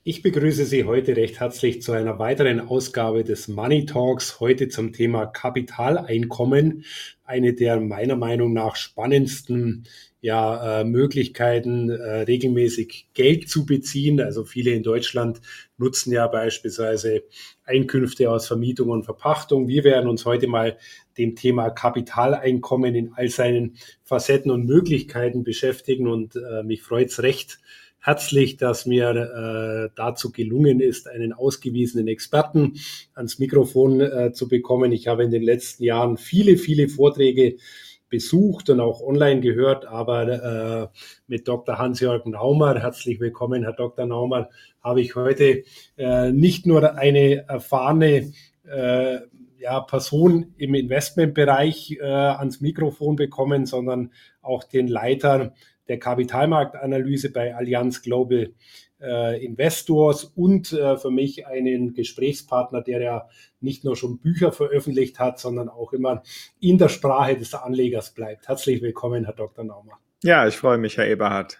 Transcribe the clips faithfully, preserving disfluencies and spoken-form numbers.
Ich begrüße Sie heute recht herzlich zu einer weiteren Ausgabe des Money Talks, heute zum Thema Kapitaleinkommen, eine der meiner Meinung nach spannendsten ja, äh, Möglichkeiten, äh, regelmäßig Geld zu beziehen. Also viele in Deutschland nutzen ja beispielsweise Einkünfte aus Vermietung und Verpachtung. Wir werden uns heute mal dem Thema Kapitaleinkommen in all seinen Facetten und Möglichkeiten beschäftigen und äh, mich freut es recht herzlich, dass mir äh, dazu gelungen ist, einen ausgewiesenen Experten ans Mikrofon äh, zu bekommen. Ich habe in den letzten Jahren viele, viele Vorträge besucht und auch online gehört, aber äh, mit Doktor Hans-Jörg Naumer, herzlich willkommen, Herr Doktor Naumer, habe ich heute äh, nicht nur eine erfahrene äh, ja, Person im Investmentbereich äh, ans Mikrofon bekommen, sondern auch den Leiter der Kapitalmarktanalyse bei Allianz Global äh, Investors und äh, für mich einen Gesprächspartner, der ja nicht nur schon Bücher veröffentlicht hat, sondern auch immer in der Sprache des Anlegers bleibt. Herzlich willkommen, Herr Doktor Naumer. Ja, ich freue mich, Herr Eberhard.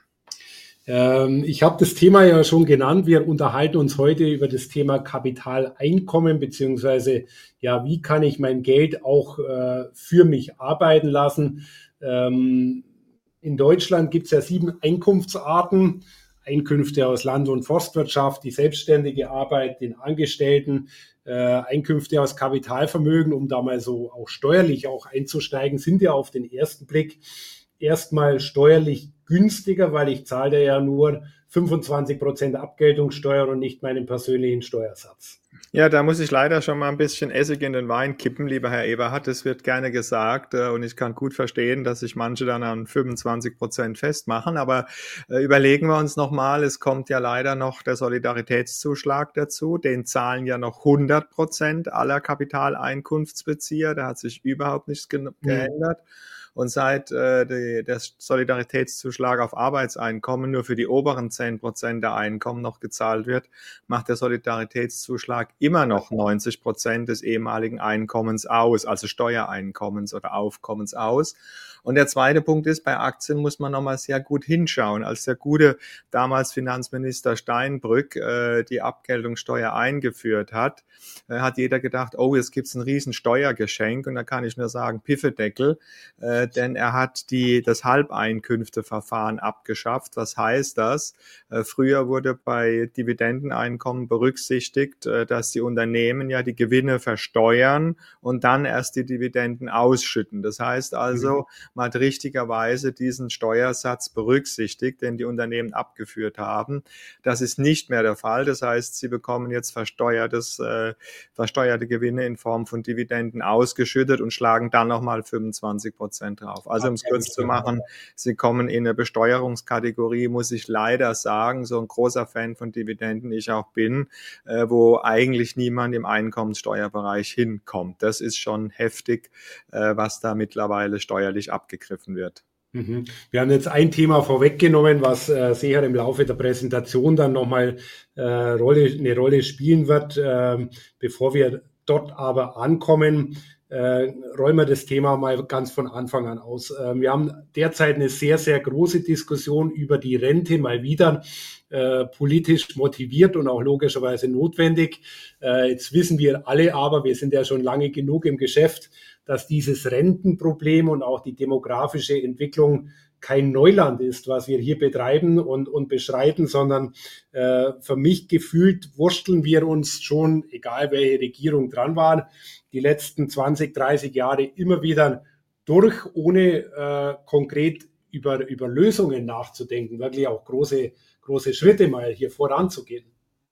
Ähm, ich habe das Thema ja schon genannt. Wir unterhalten uns heute über das Thema Kapitaleinkommen, beziehungsweise ja, wie kann ich mein Geld auch äh, für mich arbeiten lassen? Ähm, In Deutschland gibt es ja sieben Einkunftsarten. Einkünfte aus Land- und Forstwirtschaft, die selbstständige Arbeit, den Angestellten, äh, Einkünfte aus Kapitalvermögen, um da mal so auch steuerlich auch einzusteigen, sind ja auf den ersten Blick erstmal steuerlich günstiger, weil ich zahle ja nur fünfundzwanzig Prozent Abgeltungssteuer und nicht meinen persönlichen Steuersatz. Ja, da muss ich leider schon mal ein bisschen Essig in den Wein kippen, lieber Herr Eberhard. Das wird gerne gesagt und ich kann gut verstehen, dass sich manche dann an fünfundzwanzig Prozent festmachen. Aber äh, überlegen wir uns nochmal, es kommt ja leider noch der Solidaritätszuschlag dazu. Den zahlen ja noch hundert Prozent aller Kapitaleinkunftsbezieher. Da hat sich überhaupt nichts ge- geändert. Mhm. Und seit äh, die, der Solidaritätszuschlag auf Arbeitseinkommen nur für die oberen zehn Prozent der Einkommen noch gezahlt wird, macht der Solidaritätszuschlag immer noch neunzig Prozent des ehemaligen Einkommens aus, also Steuereinkommens oder Aufkommens aus. Und der zweite Punkt ist, bei Aktien muss man nochmal sehr gut hinschauen. Als der gute damals Finanzminister Steinbrück äh, die Abgeltungssteuer eingeführt hat, äh, hat jeder gedacht, oh, jetzt gibt's ein riesen Steuergeschenk. Und da kann ich nur sagen, Piffedeckel, äh, denn er hat die, das Halbeinkünfteverfahren abgeschafft. Was heißt das? Äh, früher wurde bei Dividendeneinkommen berücksichtigt, äh, dass die Unternehmen ja die Gewinne versteuern und dann erst die Dividenden ausschütten. Das heißt also, mhm. man hat richtigerweise diesen Steuersatz berücksichtigt, den die Unternehmen abgeführt haben. Das ist nicht mehr der Fall. Das heißt, sie bekommen jetzt versteuertes, äh, versteuerte Gewinne in Form von Dividenden ausgeschüttet und schlagen dann nochmal fünfundzwanzig Prozent drauf. Also um es kurz zu machen, sie kommen in eine Besteuerungskategorie, muss ich leider sagen, so ein großer Fan von Dividenden ich auch bin, äh, wo eigentlich niemand im Einkommenssteuerbereich hinkommt. Das ist schon heftig, äh, was da mittlerweile steuerlich abgegriffen wird. Wir haben jetzt ein Thema vorweggenommen, was äh, sicher im Laufe der Präsentation dann nochmal äh, Rolle, eine Rolle spielen wird. Ähm, bevor wir dort aber ankommen, äh, räumen wir das Thema mal ganz von Anfang an aus. Äh, wir haben derzeit eine sehr, sehr große Diskussion über die Rente, mal wieder äh, politisch motiviert und auch logischerweise notwendig. Äh, jetzt wissen wir alle aber, wir sind ja schon lange genug im Geschäft, dass dieses Rentenproblem und auch die demografische Entwicklung kein Neuland ist, was wir hier betreiben und, und beschreiten, sondern äh, für mich gefühlt wursteln wir uns schon, egal welche Regierung dran war, die letzten zwanzig, dreißig Jahre immer wieder durch, ohne äh, konkret über, über Lösungen nachzudenken, wirklich auch große, große Schritte mal hier voranzugehen.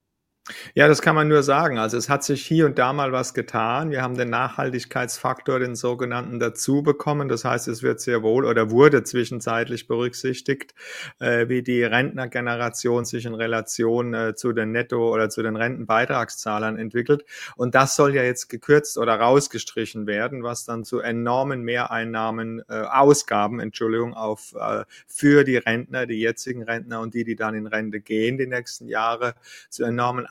Ja, das kann man nur sagen. Also es hat sich hier und da mal was getan. Wir haben den Nachhaltigkeitsfaktor, den sogenannten, dazu bekommen. Das heißt, es wird sehr wohl oder wurde zwischenzeitlich berücksichtigt, äh, wie die Rentnergeneration sich in Relation äh, zu den Netto- oder zu den Rentenbeitragszahlern entwickelt. Und das soll ja jetzt gekürzt oder rausgestrichen werden, was dann zu enormen Mehreinnahmen, äh, Ausgaben, Entschuldigung, auf, äh, für die Rentner, die jetzigen Rentner und die, die dann in Rente gehen die nächsten Jahre, zu enormen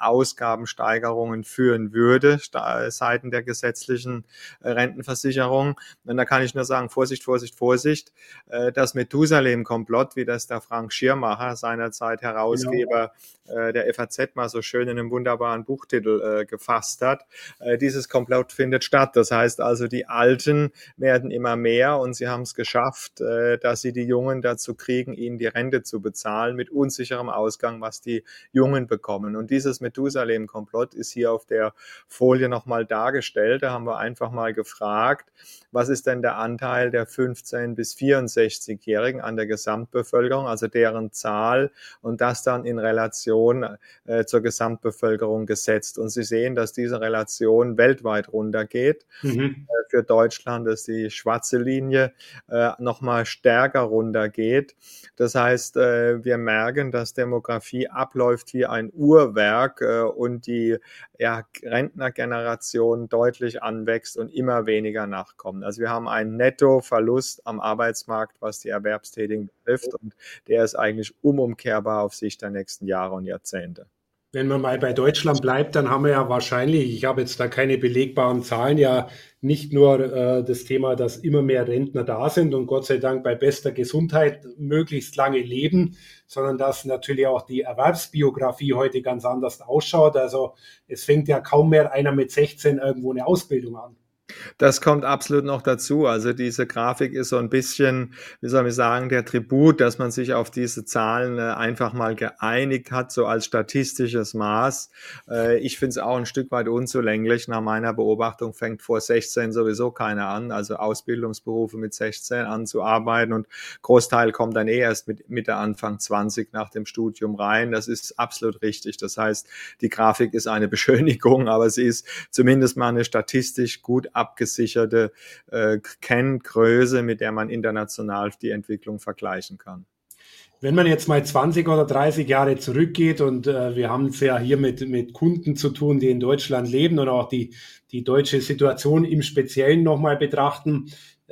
Ausgabensteigerungen führen würde, seitens der gesetzlichen Rentenversicherung. Und da kann ich nur sagen, Vorsicht, Vorsicht, Vorsicht. Das Methusalem-Komplott, wie das der Frank Schirmacher, seinerzeit Herausgeber genau. der F A Z, mal so schön in einem wunderbaren Buchtitel gefasst hat, dieses Komplott findet statt. Das heißt also, die Alten werden immer mehr und sie haben es geschafft, dass sie die Jungen dazu kriegen, ihnen die Rente zu bezahlen mit unsicherem Ausgang, was die Jungen bekommen. Und dieses Methusalem-Komplott ist hier auf der Folie nochmal dargestellt. Da haben wir einfach mal gefragt, was ist denn der Anteil der fünfzehn- bis vierundsechzigjährigen an der Gesamtbevölkerung, also deren Zahl, und das dann in Relation äh, zur Gesamtbevölkerung gesetzt. Und Sie sehen, dass diese Relation weltweit runtergeht. Mhm. Äh, für Deutschland ist die schwarze Linie äh, nochmal stärker runtergeht. Das heißt, äh, wir merken, dass Demografie abläuft wie ein Uhrwerk äh, und die ja, Rentnergeneration deutlich anwächst und immer weniger nachkommen. Also wir haben einen Nettoverlust am Arbeitsmarkt, was die Erwerbstätigen betrifft, und der ist eigentlich unumkehrbar auf Sicht der nächsten Jahre und Jahrzehnte. Wenn man mal bei Deutschland bleibt, dann haben wir ja wahrscheinlich, ich habe jetzt da keine belegbaren Zahlen, ja nicht nur äh, das Thema, dass immer mehr Rentner da sind und Gott sei Dank bei bester Gesundheit möglichst lange leben, sondern dass natürlich auch die Erwerbsbiografie heute ganz anders ausschaut. Also es fängt ja kaum mehr einer mit sechzehn irgendwo eine Ausbildung an. Das kommt absolut noch dazu. Also diese Grafik ist so ein bisschen, wie soll ich sagen, der Tribut, dass man sich auf diese Zahlen einfach mal geeinigt hat, so als statistisches Maß. Ich finde es auch ein Stück weit unzulänglich. Nach meiner Beobachtung fängt vor sechzehn sowieso keiner an, also Ausbildungsberufe mit sechzehn anzuarbeiten, und Großteil kommt dann eh erst mit Mitte, Anfang zwanzig nach dem Studium rein. Das ist absolut richtig. Das heißt, die Grafik ist eine Beschönigung, aber sie ist zumindest mal eine statistisch gut abgesicherte äh, Kenngröße, mit der man international die Entwicklung vergleichen kann. Wenn man jetzt mal zwanzig oder dreißig Jahre zurückgeht, und äh, wir haben es ja hier mit, mit Kunden zu tun, die in Deutschland leben und auch die, die deutsche Situation im Speziellen nochmal betrachten,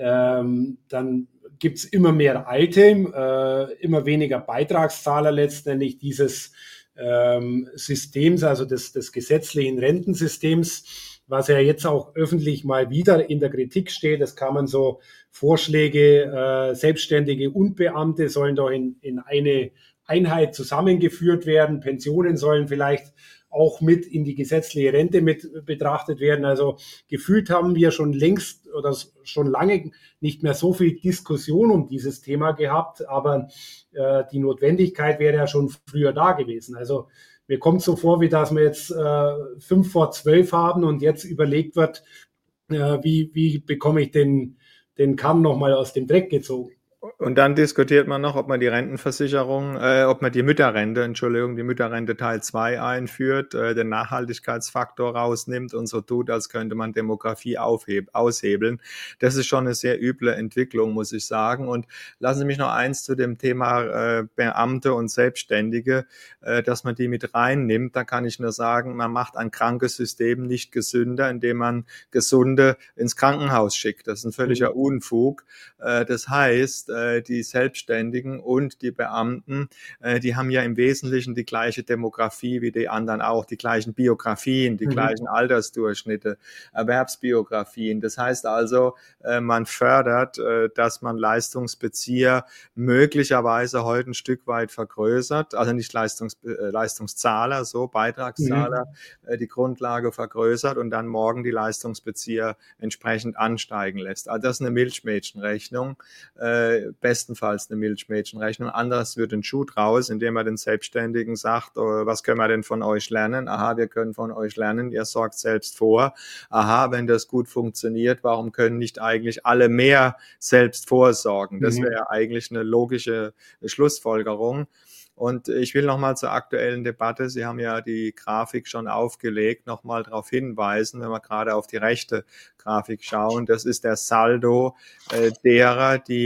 ähm, dann gibt es immer mehr Alte, äh, immer weniger Beitragszahler letztendlich dieses ähm, Systems, also des, des gesetzlichen Rentensystems, was ja jetzt auch öffentlich mal wieder in der Kritik steht. Es kamen so Vorschläge, äh, Selbstständige und Beamte sollen doch in, in eine Einheit zusammengeführt werden. Pensionen sollen vielleicht auch mit in die gesetzliche Rente mit betrachtet werden. Also gefühlt haben wir schon längst oder schon lange nicht mehr so viel Diskussion um dieses Thema gehabt, aber äh, die Notwendigkeit wäre ja schon früher da gewesen. Also mir kommt so vor, wie dass wir jetzt äh, fünf vor zwölf haben und jetzt überlegt wird, äh, wie, wie bekomme ich den, den Kamm nochmal aus dem Dreck gezogen. Und dann diskutiert man noch, ob man die Rentenversicherung, äh, ob man die Mütterrente, Entschuldigung, die Mütterrente Teil zwei einführt, äh, den Nachhaltigkeitsfaktor rausnimmt und so tut, als könnte man Demografie aufheb, aushebeln. Das ist schon eine sehr üble Entwicklung, muss ich sagen. Und lassen Sie mich noch eins zu dem Thema äh, Beamte und Selbstständige, äh, dass man die mit reinnimmt. Da kann ich nur sagen, man macht ein krankes System nicht gesünder, indem man Gesunde ins Krankenhaus schickt. Das ist ein völliger Unfug. Äh, das heißt, die Selbstständigen und die Beamten, die haben ja im Wesentlichen die gleiche Demografie wie die anderen auch, die gleichen Biografien, die mhm. gleichen Altersdurchschnitte, Erwerbsbiografien. Das heißt also, man fördert, dass man Leistungsbezieher möglicherweise heute ein Stück weit vergrößert, also nicht Leistungs, Leistungszahler, so Beitragszahler, mhm. die Grundlage vergrößert und dann morgen die Leistungsbezieher entsprechend ansteigen lässt. Also das ist eine Milchmädchenrechnung. Bestenfalls eine Milchmädchenrechnung. Anderes wird ein Schuh draus, indem man den Selbstständigen sagt, oh, was können wir denn von euch lernen? Aha, wir können von euch lernen, ihr sorgt selbst vor. Aha, wenn das gut funktioniert, warum können nicht eigentlich alle mehr selbst vorsorgen? Das wäre ja eigentlich eine logische Schlussfolgerung. Und ich will nochmal zur aktuellen Debatte, Sie haben ja die Grafik schon aufgelegt, nochmal darauf hinweisen, wenn wir gerade auf die rechte Grafik schauen. Das ist der Saldo äh, derer, die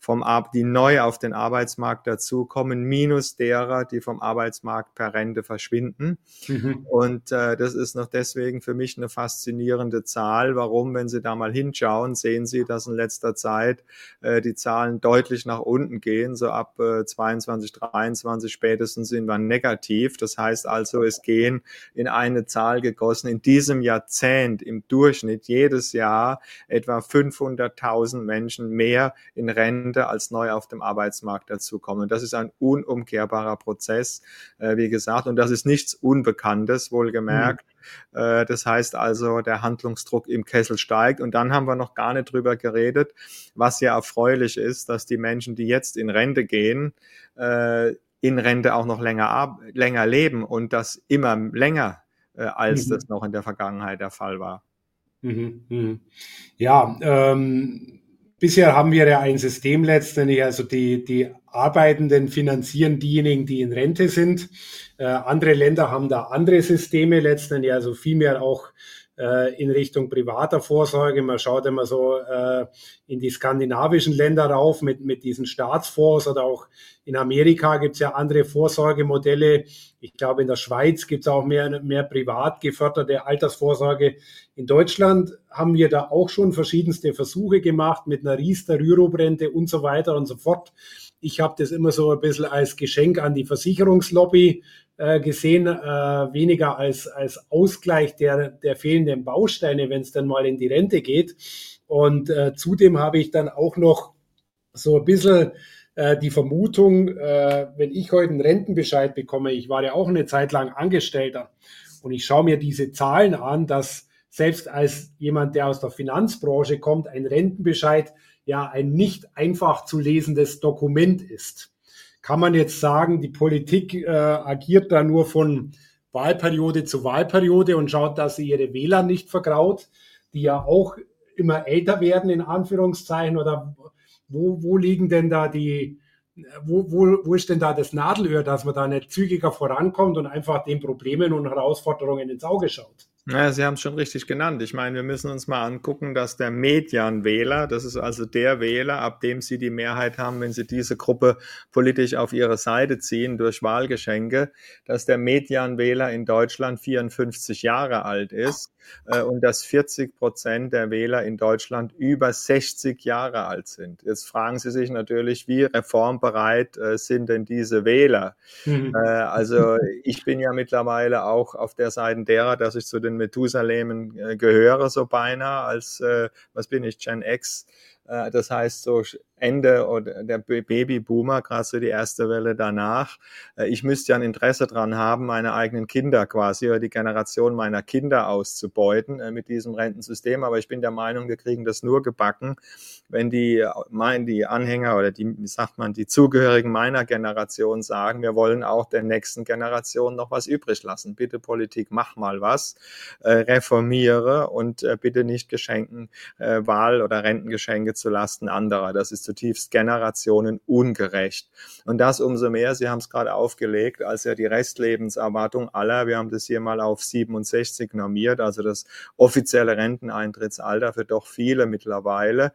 vom Ar- die neu auf den Arbeitsmarkt dazukommen, minus derer, die vom Arbeitsmarkt per Rente verschwinden. Mhm. Und äh, das ist noch deswegen für mich eine faszinierende Zahl. Warum? Wenn Sie da mal hinschauen, sehen Sie, dass in letzter Zeit äh, die Zahlen deutlich nach unten gehen. So ab äh, zweiundzwanzig, dreiundzwanzig spätestens sind wir negativ. Das heißt also, es gehen in eine Zahl gegossen in diesem Jahrzehnt im Durchschnitt jedes Jahr etwa fünfhunderttausend Menschen mehr in Rente als neu auf dem Arbeitsmarkt dazukommen. Das ist ein unumkehrbarer Prozess, äh, wie gesagt, und das ist nichts Unbekanntes, wohlgemerkt. Mhm. Äh, das heißt also, der Handlungsdruck im Kessel steigt. Und dann haben wir noch gar nicht drüber geredet, was ja erfreulich ist, dass die Menschen, die jetzt in Rente gehen, äh, in Rente auch noch länger, länger leben und das immer länger, äh, als mhm. das noch in der Vergangenheit der Fall war. Mhm, mhm. Ja, ähm, bisher haben wir ja ein System letztendlich, also die, die Arbeitenden finanzieren diejenigen, die in Rente sind. Äh, andere Länder haben da andere Systeme letztendlich, also vielmehr auch äh, in Richtung privater Vorsorge. Man schaut immer so äh, in die skandinavischen Länder rauf mit, mit diesen Staatsfonds, oder auch in Amerika gibt es ja andere Vorsorgemodelle. Ich glaube, in der Schweiz gibt es auch mehr, mehr privat geförderte Altersvorsorge. In Deutschland haben wir da auch schon verschiedenste Versuche gemacht mit einer Riester-Rürup-Rente und so weiter und so fort. Ich habe das immer so ein bisschen als Geschenk an die Versicherungslobby äh, gesehen, äh, weniger als, als Ausgleich der, der fehlenden Bausteine, wenn es dann mal in die Rente geht. Und äh, zudem habe ich dann auch noch so ein bisschen äh, die Vermutung, äh, wenn ich heute einen Rentenbescheid bekomme, ich war ja auch eine Zeit lang Angestellter und ich schaue mir diese Zahlen an, dass selbst als jemand, der aus der Finanzbranche kommt, ein Rentenbescheid ja ein nicht einfach zu lesendes Dokument ist. Kann man jetzt sagen, die Politik äh, agiert da nur von Wahlperiode zu Wahlperiode und schaut, dass sie ihre Wähler nicht vergraut, die ja auch immer älter werden, in Anführungszeichen, oder wo, wo liegen denn da die, wo, wo, wo ist denn da das Nadelöhr, dass man da nicht zügiger vorankommt und einfach den Problemen und Herausforderungen ins Auge schaut? Ja, Sie haben es schon richtig genannt. Ich meine, wir müssen uns mal angucken, dass der Medianwähler, das ist also der Wähler, ab dem Sie die Mehrheit haben, wenn Sie diese Gruppe politisch auf Ihre Seite ziehen durch Wahlgeschenke, dass der Medianwähler in Deutschland vierundfünfzig Jahre alt ist äh, und dass vierzig Prozent der Wähler in Deutschland über sechzig Jahre alt sind. Jetzt fragen Sie sich natürlich, wie reformbereit äh, sind denn diese Wähler? Mhm. Äh, also ich bin ja mittlerweile auch auf der Seite derer, dass ich zu den Methusalemen äh, gehöre, so beinahe, als, äh, was bin ich, Gen X. Äh, das heißt, so Ende oder der Babyboomer, gerade so die erste Welle danach. Äh, ich müsste ja ein Interesse dran haben, meine eigenen Kinder quasi oder die Generation meiner Kinder auszubeuten äh, mit diesem Rentensystem. Aber ich bin der Meinung, wir kriegen das nur gebacken, wenn die, mein, die Anhänger oder die, wie sagt man, die Zugehörigen meiner Generation sagen, wir wollen auch der nächsten Generation noch was übrig lassen. Bitte Politik, mach mal was, äh, reformiere und äh, bitte nicht Geschenken, äh, Wahl- oder Rentengeschenke zu Lasten anderer. Das ist zutiefst generationenungerecht. Und das umso mehr, Sie haben es gerade aufgelegt, als ja die Restlebenserwartung aller, wir haben das hier mal auf siebenundsechzig normiert, also das offizielle Renteneintrittsalter für doch viele mittlerweile,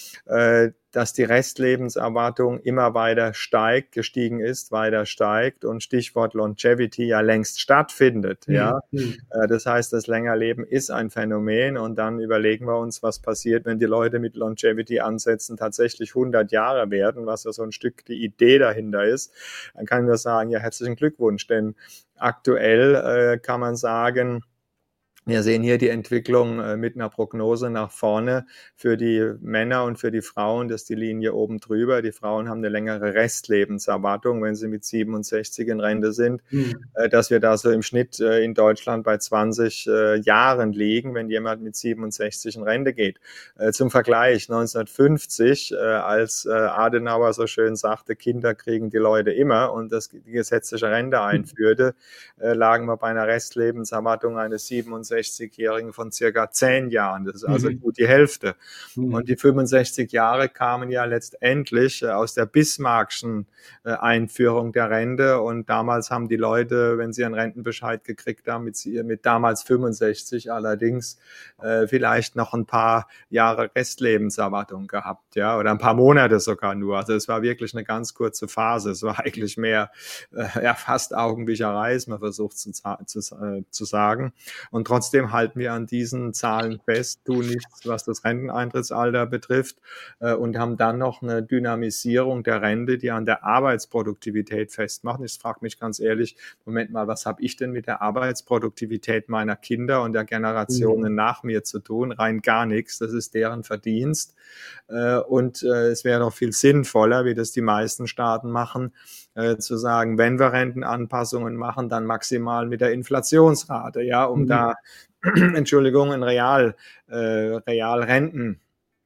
dass die Restlebenserwartung immer weiter steigt, gestiegen ist, weiter steigt und Stichwort Longevity ja längst stattfindet. Mhm. Ja, das heißt, das Längerleben ist ein Phänomen und dann überlegen wir uns, was passiert, wenn die Leute mit Longevity-Ansätzen tatsächlich hundert Jahre werden, was ja so ein Stück die Idee dahinter ist. Dann kann ich nur sagen, ja, herzlichen Glückwunsch, denn aktuell äh, kann man sagen, wir sehen hier die Entwicklung äh, mit einer Prognose nach vorne für die Männer und für die Frauen, das ist die Linie oben drüber. Die Frauen haben eine längere Restlebenserwartung, wenn sie mit siebenundsechzig in Rente sind, mhm. äh, dass wir da so im Schnitt äh, in Deutschland bei zwanzig äh, Jahren liegen, wenn jemand mit siebenundsechzig in Rente geht. Äh, zum Vergleich, neunzehnhundertfünfzig, äh, als äh, Adenauer so schön sagte, Kinder kriegen die Leute immer und das die gesetzliche Rente einführte, äh, lagen wir bei einer Restlebenserwartung eines siebenundsechzig fünfundsechzigjährigen von circa zehn Jahren. Das ist also Mhm. gut die Hälfte. Mhm. Und die fünfundsechzig Jahre kamen ja letztendlich aus der Bismarckschen Einführung der Rente. Und damals haben die Leute, wenn sie einen Rentenbescheid gekriegt haben, mit, mit damals fünfundsechzig allerdings äh, vielleicht noch ein paar Jahre Restlebenserwartung gehabt, ja, oder ein paar Monate sogar nur. Also es war wirklich eine ganz kurze Phase. Es war eigentlich mehr äh, ja, fast Augenwischerei, ist man versucht zu, zu, äh, zu sagen. Und trotzdem halten wir an diesen Zahlen fest, tun nichts, was das Renteneintrittsalter betrifft, äh, und haben dann noch eine Dynamisierung der Rente, die an der Arbeitsproduktivität festmacht. Ich frage mich ganz ehrlich, Moment mal, was habe ich denn mit der Arbeitsproduktivität meiner Kinder und der Generationen mhm. nach mir zu tun? Rein gar nichts, das ist deren Verdienst. Und es wäre doch viel sinnvoller, wie das die meisten Staaten machen, zu sagen, wenn wir Rentenanpassungen machen, dann maximal mit der Inflationsrate, ja, um mhm. da, Entschuldigung, ein Real, äh, Realrentenerhalt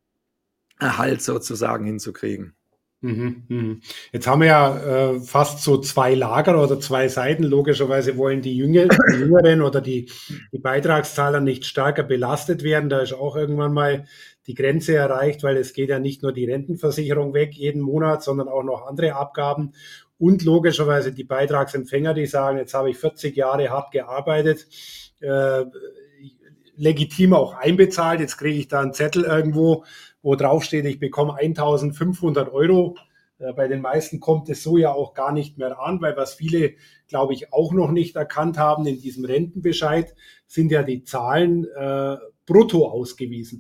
sozusagen hinzukriegen. Jetzt haben wir ja äh, fast so zwei Lager oder zwei Seiten. Logischerweise wollen die, Jünger, die Jüngeren oder die, die Beitragszahler nicht stärker belastet werden. Da ist auch irgendwann mal die Grenze erreicht, weil es geht ja nicht nur die Rentenversicherung weg jeden Monat, sondern auch noch andere Abgaben. Und logischerweise die Beitragsempfänger, die sagen, jetzt habe ich vierzig Jahre hart gearbeitet, äh, legitim auch einbezahlt. Jetzt kriege ich da einen Zettel irgendwo, wo drauf steht, ich bekomme eintausendfünfhundert Euro. Bei den meisten kommt es so ja auch gar nicht mehr an, weil was viele, glaube ich, auch noch nicht erkannt haben in diesem Rentenbescheid, sind ja die Zahlen äh, brutto ausgewiesen.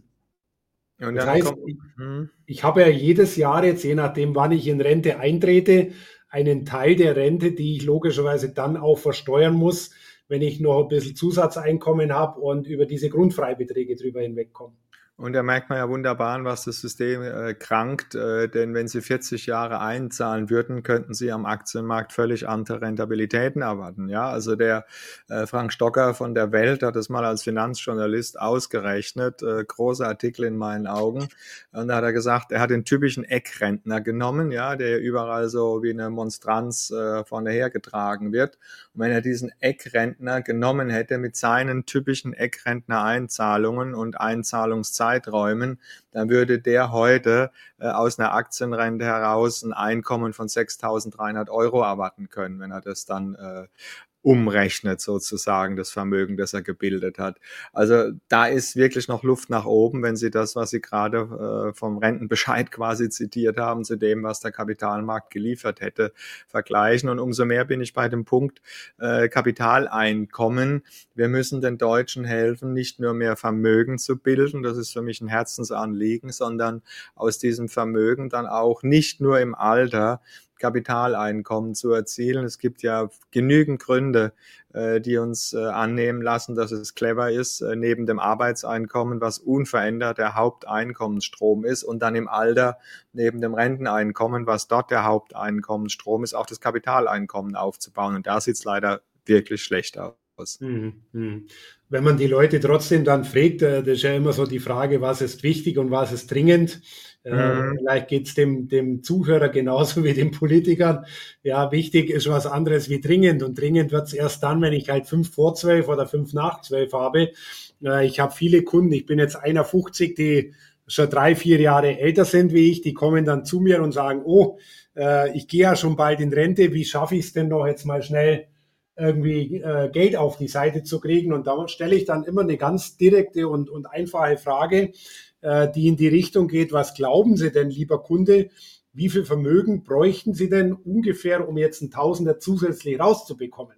Und das heißt, ich, ich habe ja jedes Jahr jetzt, je nachdem, wann ich in Rente eintrete, einen Teil der Rente, die ich logischerweise dann auch versteuern muss, wenn ich noch ein bisschen Zusatzeinkommen habe und über diese Grundfreibeträge drüber hinwegkomme. Und da merkt man ja wunderbar, was das System äh, krankt, äh, denn wenn Sie vierzig Jahre einzahlen würden, könnten Sie am Aktienmarkt völlig andere Rentabilitäten erwarten. Ja, also der äh, Frank Stocker von der Welt hat das mal als Finanzjournalist ausgerechnet, äh, großer Artikel in meinen Augen. Und da hat er gesagt, er hat den typischen Eckrentner genommen, ja, der überall so wie eine Monstranz äh, vorne hergetragen wird. Und wenn er diesen Eckrentner genommen hätte mit seinen typischen Eckrentner-Einzahlungen und Einzahlungszeiten, Zeiträumen, dann würde der heute äh, aus einer Aktienrente heraus ein Einkommen von sechstausenddreihundert Euro erwarten können, wenn er das dann äh, umrechnet sozusagen, das Vermögen, das er gebildet hat. Also da ist wirklich noch Luft nach oben, wenn Sie das, was Sie gerade äh, vom Rentenbescheid quasi zitiert haben, zu dem, was der Kapitalmarkt geliefert hätte, vergleichen. Und umso mehr bin ich bei dem Punkt äh, Kapitaleinkommen. Wir müssen den Deutschen helfen, nicht nur mehr Vermögen zu bilden, das ist für mich ein Herzensanliegen, sondern aus diesem Vermögen dann auch nicht nur im Alter Kapitaleinkommen zu erzielen. Es gibt ja genügend Gründe, äh, die uns äh, annehmen lassen, dass es clever ist, äh, neben dem Arbeitseinkommen, was unverändert der Haupteinkommensstrom ist, und dann im Alter neben dem Renteneinkommen, was dort der Haupteinkommensstrom ist, auch das Kapitaleinkommen aufzubauen. Und da sieht es leider wirklich schlecht aus. Mhm. Wenn man die Leute trotzdem dann fragt, das ist ja immer so die Frage, was ist wichtig und was ist dringend. Mhm. Äh, vielleicht geht es dem, dem Zuhörer genauso wie den Politikern. Ja, wichtig ist was anderes wie dringend. Und dringend wird es erst dann, wenn ich halt fünf vor zwölf oder fünf nach zwölf habe. Äh, ich habe viele Kunden, ich bin jetzt einundfünfzig, die schon drei, vier Jahre älter sind wie ich, die kommen dann zu mir und sagen, oh, äh, ich gehe ja schon bald in Rente, wie schaffe ich es denn noch jetzt mal schnell irgendwie äh, Geld auf die Seite zu kriegen? Und da stelle ich dann immer eine ganz direkte und, und einfache Frage, äh, die in die Richtung geht, was glauben Sie denn, lieber Kunde, wie viel Vermögen bräuchten Sie denn ungefähr, um jetzt ein Tausender zusätzlich rauszubekommen?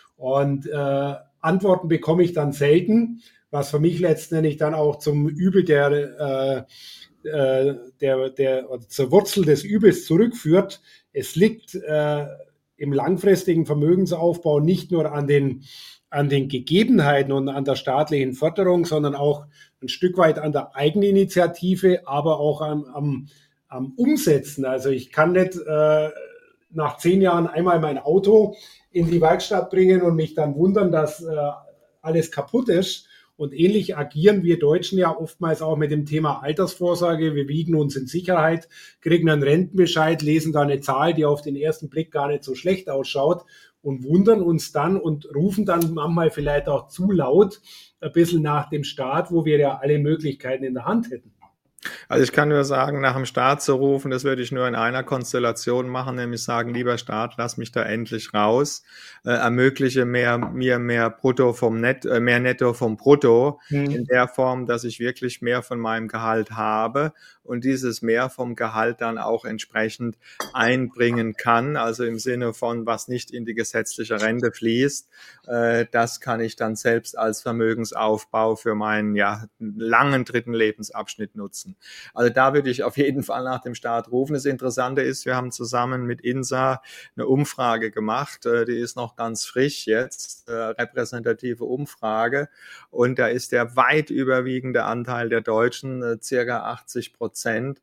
Und äh, Antworten bekomme ich dann selten, was für mich letztendlich dann auch zum Übel der, äh, äh, der, der oder zur Wurzel des Übels zurückführt. Es liegt äh, im langfristigen Vermögensaufbau nicht nur an den, an den Gegebenheiten und an der staatlichen Förderung, sondern auch ein Stück weit an der Eigeninitiative, aber auch am, am, am Umsetzen. Also ich kann nicht äh, nach zehn Jahren einmal mein Auto in die Werkstatt bringen und mich dann wundern, dass äh, alles kaputt ist. Und ähnlich agieren wir Deutschen ja oftmals auch mit dem Thema Altersvorsorge. Wir wiegen uns in Sicherheit, kriegen einen Rentenbescheid, lesen da eine Zahl, die auf den ersten Blick gar nicht so schlecht ausschaut und wundern uns dann und rufen dann manchmal vielleicht auch zu laut ein bisschen nach dem Staat, wo wir ja alle Möglichkeiten in der Hand hätten. Also ich kann nur sagen, nach dem Staat zu rufen, das würde ich nur in einer Konstellation machen, nämlich sagen, lieber Staat, lass mich da endlich raus, äh, ermögliche mehr, mir mehr Brutto vom Net, äh, mehr Netto vom Brutto, hm. in der Form, dass ich wirklich mehr von meinem Gehalt habe und dieses mehr vom Gehalt dann auch entsprechend einbringen kann, also im Sinne von, was nicht in die gesetzliche Rente fließt, äh, das kann ich dann selbst als Vermögensaufbau für meinen ja langen dritten Lebensabschnitt nutzen. Also da würde ich auf jeden Fall nach dem Staat rufen. Das Interessante ist, wir haben zusammen mit INSA eine Umfrage gemacht, die ist noch ganz frisch jetzt, repräsentative Umfrage, und da ist der weit überwiegende Anteil der Deutschen, circa achtzig Prozent,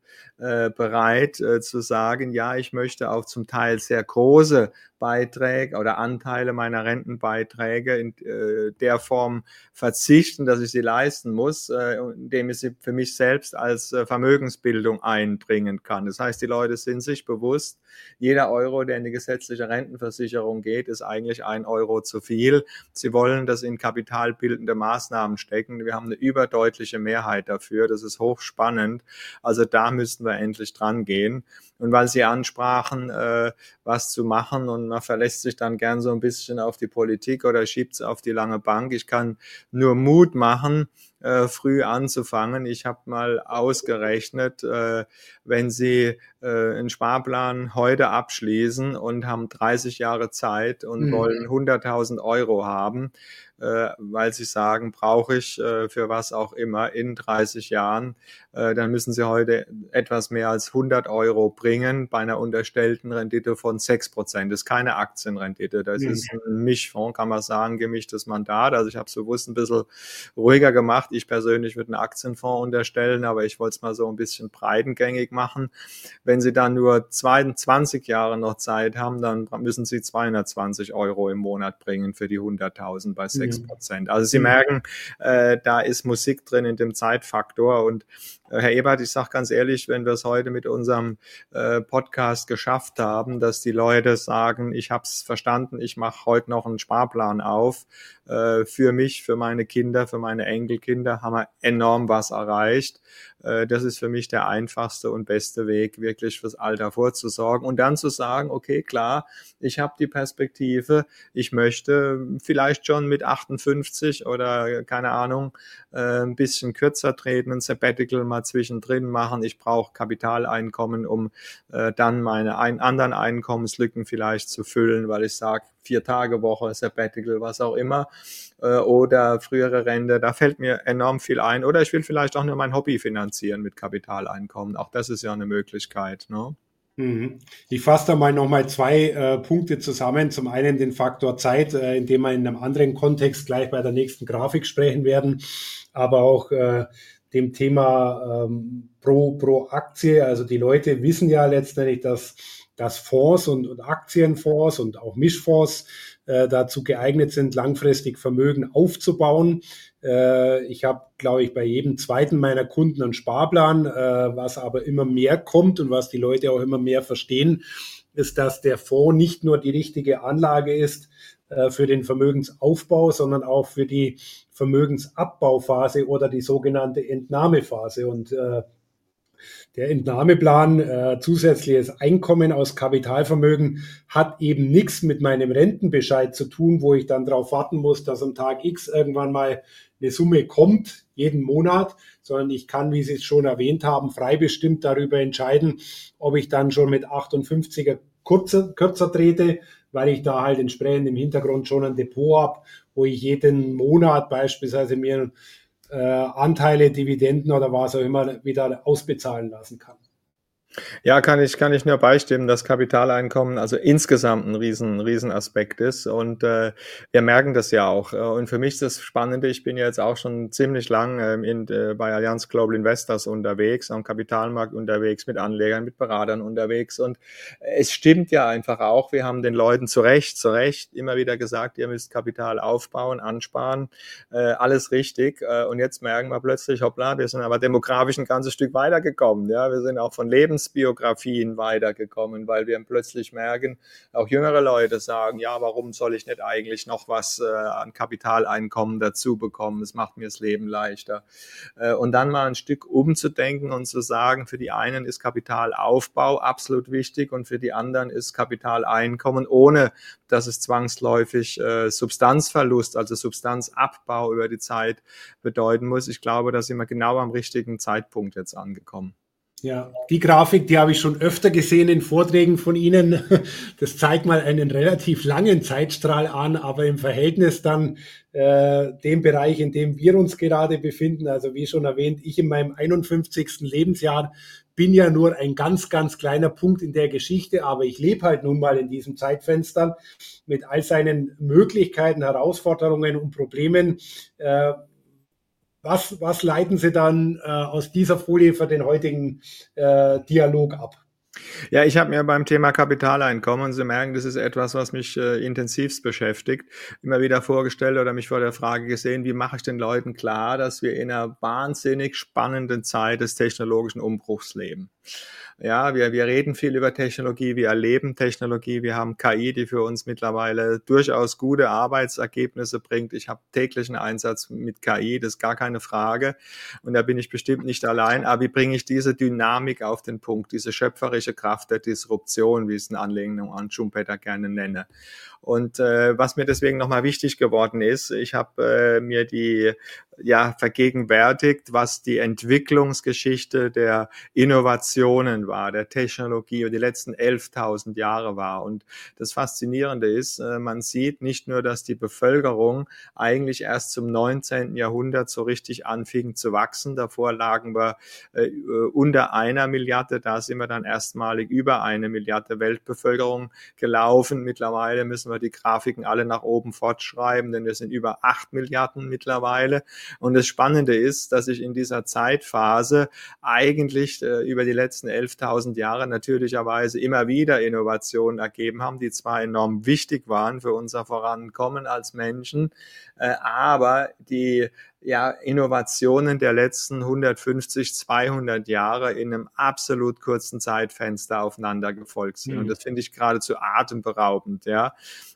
bereit zu sagen, ja, ich möchte auf zum Teil sehr große Beiträge oder Anteile meiner Rentenbeiträge in äh, der Form verzichten, dass ich sie leisten muss, äh, indem ich sie für mich selbst als äh, Vermögensbildung einbringen kann. Das heißt, die Leute sind sich bewusst, jeder Euro, der in die gesetzliche Rentenversicherung geht, ist eigentlich ein Euro zu viel. Sie wollen das in kapitalbildende Maßnahmen stecken. Wir haben eine überdeutliche Mehrheit dafür. Das ist hochspannend. Also da müssten wir endlich dran gehen. Und weil Sie ansprachen, äh, was zu machen, und man verlässt sich dann gern so ein bisschen auf die Politik oder schiebt es auf die lange Bank. Ich kann nur Mut machen, äh, früh anzufangen. Ich habe mal ausgerechnet, äh, wenn Sie äh, einen Sparplan heute abschließen und haben dreißig Jahre Zeit und mhm. wollen hunderttausend Euro haben, äh, weil Sie sagen, brauche ich äh, für was auch immer in dreißig Jahren, äh, dann müssen Sie heute etwas mehr als hundert Euro bringen bei einer unterstellten Rendite von sechs Prozent. Das ist keine Aktienrendite, das mhm. ist ein Mischfonds, kann man sagen, gemischtes Mandat. Also ich habe es bewusst ein bisschen ruhiger gemacht. Ich persönlich würde einen Aktienfonds unterstellen, aber ich wollte es mal so ein bisschen breitengängig machen. Wenn Sie dann nur zweiundzwanzig Jahre noch Zeit haben, dann müssen Sie zweihundertzwanzig Euro im Monat bringen für die hunderttausend bei sechs Prozent. Also Sie merken, äh, da ist Musik drin in dem Zeitfaktor. Und äh, Herr Ebert, ich sage ganz ehrlich, wenn wir es heute mit unserem äh, Podcast geschafft haben, dass die Leute sagen, ich habe es verstanden, ich mache heute noch einen Sparplan auf, äh, für mich, für meine Kinder, für meine Enkelkinder, haben wir enorm was erreicht. Äh, das ist für mich der einfachste und beste Weg, wirklich fürs Alter vorzusorgen und dann zu sagen, okay, klar, ich habe die Perspektive, ich möchte vielleicht schon mit achtundfünfzig oder keine Ahnung, äh, ein bisschen kürzer treten, ein Sabbatical mal zwischendrin machen. Ich brauche Kapitaleinkommen, um äh, dann meine ein, anderen Einkommenslücken vielleicht zu füllen, weil ich sage, vier Tage Woche, Sabbatical, was auch immer, äh, oder frühere Rente, da fällt mir enorm viel ein. Oder ich will vielleicht auch nur mein Hobby finanzieren mit Kapitaleinkommen. Auch das ist ja eine Möglichkeit, ne? Ich fasse da mal nochmal zwei äh, Punkte zusammen. Zum einen den Faktor Zeit, äh, in dem wir in einem anderen Kontext gleich bei der nächsten Grafik sprechen werden, aber auch äh, dem Thema ähm, pro, pro Aktie. Also die Leute wissen ja letztendlich, dass, dass Fonds und, und Aktienfonds und auch Mischfonds äh, dazu geeignet sind, langfristig Vermögen aufzubauen. Äh, ich habe, glaube ich, bei jedem zweiten meiner Kunden einen Sparplan, äh, was aber immer mehr kommt und was die Leute auch immer mehr verstehen, ist, dass der Fonds nicht nur die richtige Anlage ist äh, für den Vermögensaufbau, sondern auch für die Vermögensabbauphase oder die sogenannte Entnahmephase. Und äh, der Entnahmeplan, äh, zusätzliches Einkommen aus Kapitalvermögen, hat eben nichts mit meinem Rentenbescheid zu tun, wo ich dann darauf warten muss, dass am Tag X irgendwann mal eine Summe kommt, jeden Monat, sondern ich kann, wie Sie es schon erwähnt haben, frei bestimmt darüber entscheiden, ob ich dann schon mit achtundfünfziger kürzer, kürzer trete, weil ich da halt entsprechend im Hintergrund schon ein Depot habe, wo ich jeden Monat beispielsweise mir äh, Anteile, Dividenden oder was auch immer wieder ausbezahlen lassen kann. Ja, kann ich, kann ich nur beistimmen, dass Kapitaleinkommen also insgesamt ein riesen, riesen Aspekt ist. Und äh, wir merken das ja auch. Und für mich ist das Spannende, ich bin ja jetzt auch schon ziemlich lang ähm, in, äh, bei Allianz Global Investors unterwegs, am Kapitalmarkt unterwegs, mit Anlegern, mit Beratern unterwegs. Und es stimmt ja einfach auch, wir haben den Leuten zu Recht, zu Recht immer wieder gesagt, ihr müsst Kapital aufbauen, ansparen, äh, alles richtig. Äh, und jetzt merken wir plötzlich, hoppla, wir sind aber demografisch ein ganzes Stück weitergekommen. Ja, wir sind auch von Lebens Existenzbiografien weitergekommen, weil wir plötzlich merken, auch jüngere Leute sagen, ja, warum soll ich nicht eigentlich noch was äh, an Kapitaleinkommen dazu bekommen? Es macht mir das Leben leichter. Äh, und dann mal ein Stück umzudenken und zu sagen, für die einen ist Kapitalaufbau absolut wichtig und für die anderen ist Kapitaleinkommen, ohne dass es zwangsläufig äh, Substanzverlust, also Substanzabbau über die Zeit bedeuten muss. Ich glaube, da sind wir genau am richtigen Zeitpunkt jetzt angekommen. Ja, die Grafik, die habe ich schon öfter gesehen in Vorträgen von Ihnen. Das zeigt mal einen relativ langen Zeitstrahl an, aber im Verhältnis dann äh, dem Bereich, in dem wir uns gerade befinden, also wie schon erwähnt, ich in meinem einundfünfzigsten Lebensjahr bin ja nur ein ganz, ganz kleiner Punkt in der Geschichte, aber ich lebe halt nun mal in diesem Zeitfenster mit all seinen Möglichkeiten, Herausforderungen und Problemen. Äh, Was, was leiten Sie dann äh, aus dieser Folie für den heutigen äh, Dialog ab? Ja, ich habe mir beim Thema Kapitaleinkommen, Sie merken, das ist etwas, was mich äh, intensivst beschäftigt, immer wieder vorgestellt oder mich vor der Frage gesehen, wie mache ich den Leuten klar, dass wir in einer wahnsinnig spannenden Zeit des technologischen Umbruchs leben. Ja, wir, wir reden viel über Technologie, wir erleben Technologie, wir haben K I, die für uns mittlerweile durchaus gute Arbeitsergebnisse bringt. Ich habe täglichen Einsatz mit K I, das ist gar keine Frage. Und da bin ich bestimmt nicht allein. Aber wie bringe ich diese Dynamik auf den Punkt, diese schöpferische Kraft der Disruption, wie ich es in Anlehnung an Schumpeter gerne nenne? Und äh, was mir deswegen nochmal wichtig geworden ist, ich habe äh, mir die ja vergegenwärtigt, was die Entwicklungsgeschichte der Innovationen war, der Technologie und die letzten elftausend Jahre war. Und das Faszinierende ist, äh, man sieht nicht nur, dass die Bevölkerung eigentlich erst zum neunzehnten Jahrhundert so richtig anfing zu wachsen. Davor lagen wir äh, unter einer Milliarde, da sind wir dann erstmalig über eine Milliarde Weltbevölkerung gelaufen. Mittlerweile müssen wir die Grafiken alle nach oben fortschreiben, denn wir sind über acht Milliarden mittlerweile. Und das Spannende ist, dass sich in dieser Zeitphase eigentlich äh, über die letzten elftausend Jahre natürlicherweise immer wieder Innovationen ergeben haben, die zwar enorm wichtig waren für unser Vorankommen als Menschen, äh, aber die ja, Innovationen der letzten hundertfünfzig, zweihundert Jahre in einem absolut kurzen Zeitfenster aufeinander gefolgt sind. Mhm. Und das finde ich geradezu atemberaubend, ja.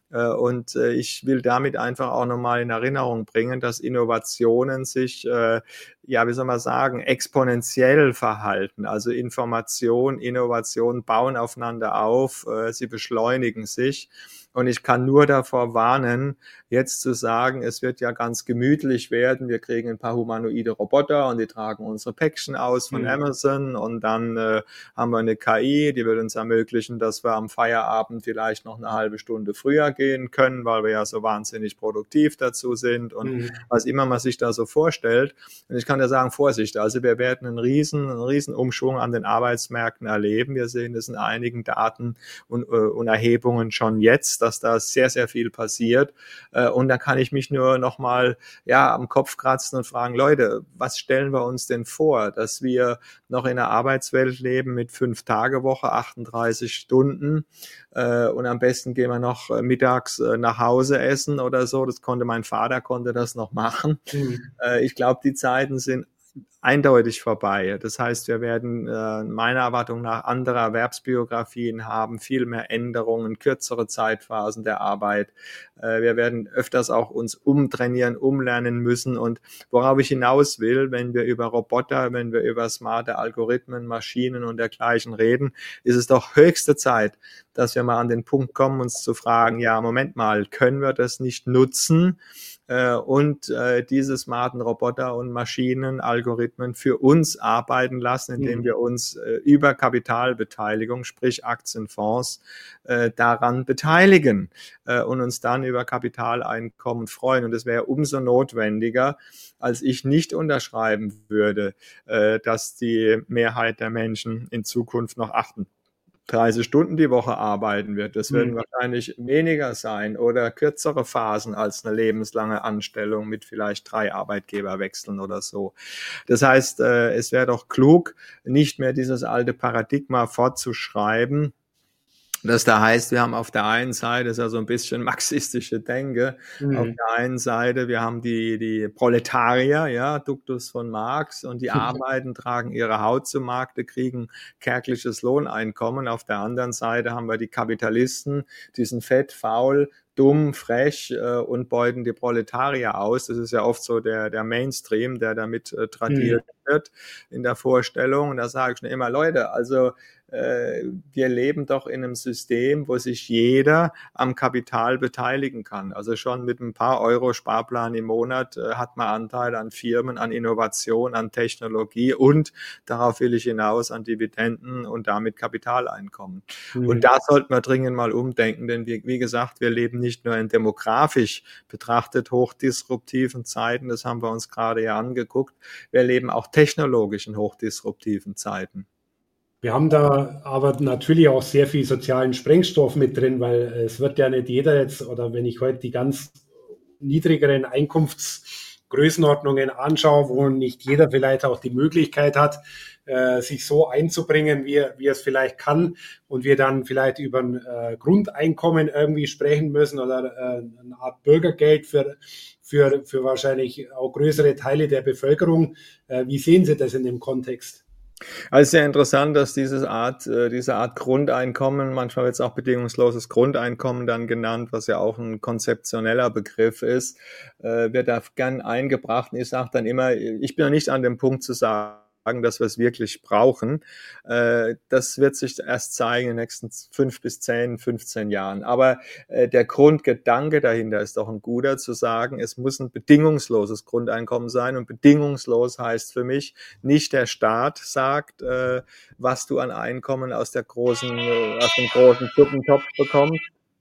Und ich will damit einfach auch nochmal in Erinnerung bringen, dass Innovationen sich, ja, wie soll man sagen, exponentiell verhalten. Also Information, Innovation bauen aufeinander auf, sie beschleunigen sich. Und ich kann nur davor warnen, jetzt zu sagen, es wird ja ganz gemütlich werden, wir kriegen ein paar humanoide Roboter und die tragen unsere Päckchen aus von mhm. Amazon und dann äh, haben wir eine K I, die wird uns ermöglichen, dass wir am Feierabend vielleicht noch eine halbe Stunde früher gehen können, weil wir ja so wahnsinnig produktiv dazu sind und mhm. was immer man sich da so vorstellt. Und ich kann ja sagen, Vorsicht, also wir werden einen riesen, einen riesen Umschwung an den Arbeitsmärkten erleben. Wir sehen das in einigen Daten und, äh, und Erhebungen schon jetzt, dass da sehr, sehr viel passiert. Und da kann ich mich nur nochmal ja, am Kopf kratzen und fragen, Leute, was stellen wir uns denn vor? Dass wir noch in einer Arbeitswelt leben mit Fünf-Tage-Woche, achtunddreißig Stunden und am besten gehen wir noch mittags nach Hause essen oder so. Das konnte mein Vater, konnte das noch machen. Mhm. Ich glaube, die Zeiten sind eindeutig vorbei. Das heißt, wir werden äh, meiner Erwartung nach andere Erwerbsbiografien haben, viel mehr Änderungen, kürzere Zeitphasen der Arbeit. Äh, wir werden öfters auch uns umtrainieren, umlernen müssen. Und worauf ich hinaus will, wenn wir über Roboter, wenn wir über smarte Algorithmen, Maschinen und dergleichen reden, ist es doch höchste Zeit, dass wir mal an den Punkt kommen, uns zu fragen, ja, Moment mal, können wir das nicht nutzen? Und äh, diese smarten Roboter und Maschinen, Algorithmen für uns arbeiten lassen, indem wir uns äh, über Kapitalbeteiligung, sprich Aktienfonds, äh, daran beteiligen äh, und uns dann über Kapitaleinkommen freuen. Und das wäre umso notwendiger, als ich nicht unterschreiben würde, äh, dass die Mehrheit der Menschen in Zukunft noch achten. dreißig Stunden die Woche arbeiten wird. Das werden mhm. wahrscheinlich weniger sein oder kürzere Phasen als eine lebenslange Anstellung mit vielleicht drei Arbeitgeberwechseln oder so. Das heißt, es wäre doch klug, nicht mehr dieses alte Paradigma fortzuschreiben, Das da heißt, wir haben auf der einen Seite, das ist ja so ein bisschen marxistische Denke, mhm. auf der einen Seite, wir haben die, die Proletarier, ja, Duktus von Marx, und die Arbeiten tragen ihre Haut zu Markte, kriegen kärgliches Lohneinkommen. Auf der anderen Seite haben wir die Kapitalisten, die sind fett, faul, dumm, frech äh, und beuten die Proletarier aus. Das ist ja oft so der, der Mainstream, der damit äh, tradiert mhm. wird in der Vorstellung. Und da sage ich schon immer, Leute, also äh, wir leben doch in einem System, wo sich jeder am Kapital beteiligen kann. Also schon mit ein paar Euro Sparplan im Monat äh, hat man Anteil an Firmen, an Innovation, an Technologie und, darauf will ich hinaus, an Dividenden und damit Kapitaleinkommen. Mhm. Und da sollten wir dringend mal umdenken, denn wie, wie gesagt, wir leben nicht nur in demografisch betrachtet hochdisruptiven Zeiten, das haben wir uns gerade ja angeguckt, wir leben auch technologisch in hochdisruptiven Zeiten. Wir haben da aber natürlich auch sehr viel sozialen Sprengstoff mit drin, weil es wird ja nicht jeder jetzt, oder wenn ich heute die ganz niedrigeren Einkommensgrößenordnungen anschaue, wo nicht jeder vielleicht auch die Möglichkeit hat, äh, sich so einzubringen, wie er, wie er es vielleicht kann, und wir dann vielleicht über ein äh, Grundeinkommen irgendwie sprechen müssen oder äh, eine Art Bürgergeld für, für, für wahrscheinlich auch größere Teile der Bevölkerung. Äh, wie sehen Sie das in dem Kontext? Also sehr interessant, dass diese Art, äh, diese Art Grundeinkommen, manchmal wird es auch bedingungsloses Grundeinkommen dann genannt, was ja auch ein konzeptioneller Begriff ist, äh, wird da gern eingebracht. Und ich sage dann immer, ich bin noch nicht an dem Punkt zu sagen, dass wir es wirklich brauchen. Das wird sich erst zeigen in den nächsten fünf bis zehn, fünfzehn Jahren. Aber der Grundgedanke dahinter ist doch ein guter, zu sagen, es muss ein bedingungsloses Grundeinkommen sein. Und bedingungslos heißt für mich, nicht der Staat sagt, was du an Einkommen aus der großen, aus dem großen Suppentopf bekommst.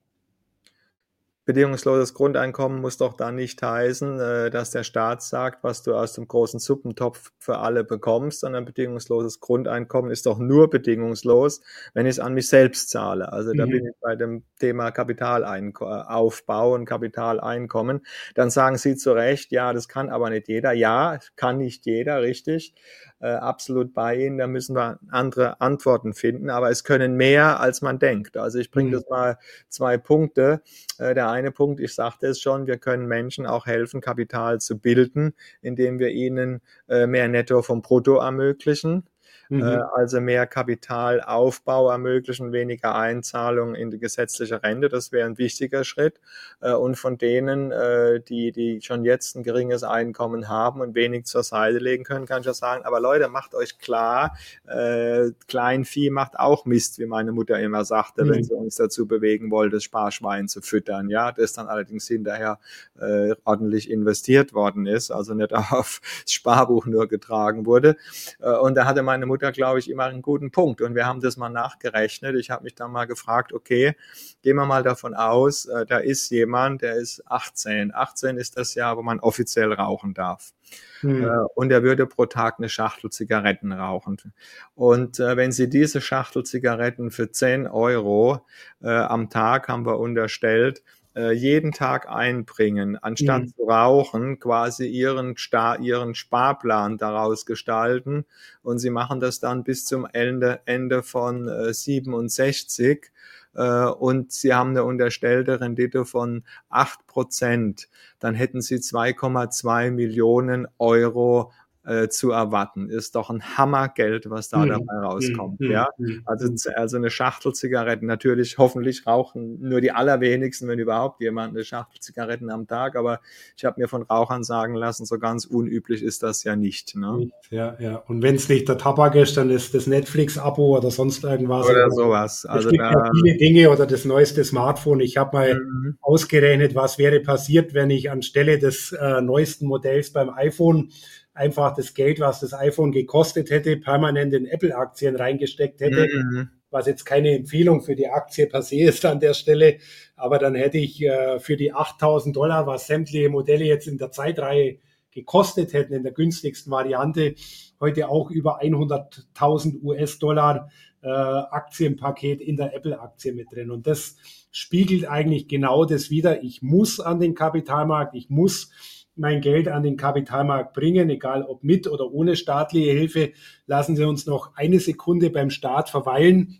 Bedingungsloses Grundeinkommen muss doch dann nicht heißen, dass der Staat sagt, was du aus dem großen Suppentopf für alle bekommst, sondern bedingungsloses Grundeinkommen ist doch nur bedingungslos, wenn ich es an mich selbst zahle. Also mhm. da bin ich bei dem Thema Kapitalaufbau und Kapitaleinkommen. Dann sagen Sie zu Recht, ja, das kann aber nicht jeder. Ja, kann nicht jeder, richtig. Äh, absolut bei Ihnen, da müssen wir andere Antworten finden, aber es können mehr, als man denkt. Also ich bringe mhm. das mal zwei Punkte. Äh, der eine Punkt, ich sagte es schon, wir können Menschen auch helfen, Kapital zu bilden, indem wir ihnen äh, mehr Netto vom Brutto ermöglichen. Mhm. Äh, also mehr Kapitalaufbau ermöglichen, weniger Einzahlungen in die gesetzliche Rente, das wäre ein wichtiger Schritt. Äh, und von denen, äh, die, die schon jetzt ein geringes Einkommen haben und wenig zur Seite legen können, kann ich ja sagen, aber Leute, macht euch klar, äh, Kleinvieh macht auch Mist, wie meine Mutter immer sagte, mhm. wenn sie uns dazu bewegen wollte, das Sparschwein zu füttern, ja, das dann allerdings hinterher äh, ordentlich investiert worden ist, also nicht auf das Sparbuch nur getragen wurde. Äh, und da hatte meine Mutter, glaube ich, immer einen guten Punkt. Und wir haben das mal nachgerechnet. Ich habe mich dann mal gefragt, okay, gehen wir mal davon aus, äh, da ist jemand, der ist achtzehn. achtzehn ist das Jahr, wo man offiziell rauchen darf. Hm. Äh, und er würde pro Tag eine Schachtel Zigaretten rauchen. Und äh, wenn Sie diese Schachtel Zigaretten für zehn Euro äh, am Tag, haben wir unterstellt, jeden Tag einbringen, anstatt mhm. zu rauchen, quasi ihren, Sta- ihren Sparplan daraus gestalten, und sie machen das dann bis zum Ende, Ende von äh, siebenundsechzig äh, und sie haben eine unterstellte Rendite von acht Prozent, dann hätten sie zwei Komma zwei Millionen Euro Äh, zu erwarten. Ist doch ein Hammergeld, was da hm, dabei rauskommt. Hm, ja, hm, also, also eine Schachtel Zigaretten, natürlich, hoffentlich rauchen nur die allerwenigsten, wenn überhaupt jemand, eine Schachtel Zigaretten am Tag, aber ich habe mir von Rauchern sagen lassen, so ganz unüblich ist das ja nicht. Ne? Ja, ja. Und wenn es nicht der Tabak ist, dann ist das Netflix-Abo oder sonst irgendwas. Oder sowas. Also es gibt da, ja viele Dinge, oder das neueste Smartphone. Ich habe mal mhm. ausgerechnet, was wäre passiert, wenn ich anstelle des äh, neuesten Modells beim iPhone einfach das Geld, was das iPhone gekostet hätte, permanent in Apple-Aktien reingesteckt hätte, mhm. was jetzt keine Empfehlung für die Aktie per se ist an der Stelle, aber dann hätte ich äh, für die achttausend Dollar, was sämtliche Modelle jetzt in der Zeitreihe gekostet hätten, in der günstigsten Variante, heute auch über hunderttausend U S-Dollar äh, Aktienpaket in der Apple-Aktie mit drin. Und das spiegelt eigentlich genau das wider. Ich muss an den Kapitalmarkt, ich muss mein Geld an den Kapitalmarkt bringen, egal ob mit oder ohne staatliche Hilfe. Lassen Sie uns noch eine Sekunde beim Staat verweilen.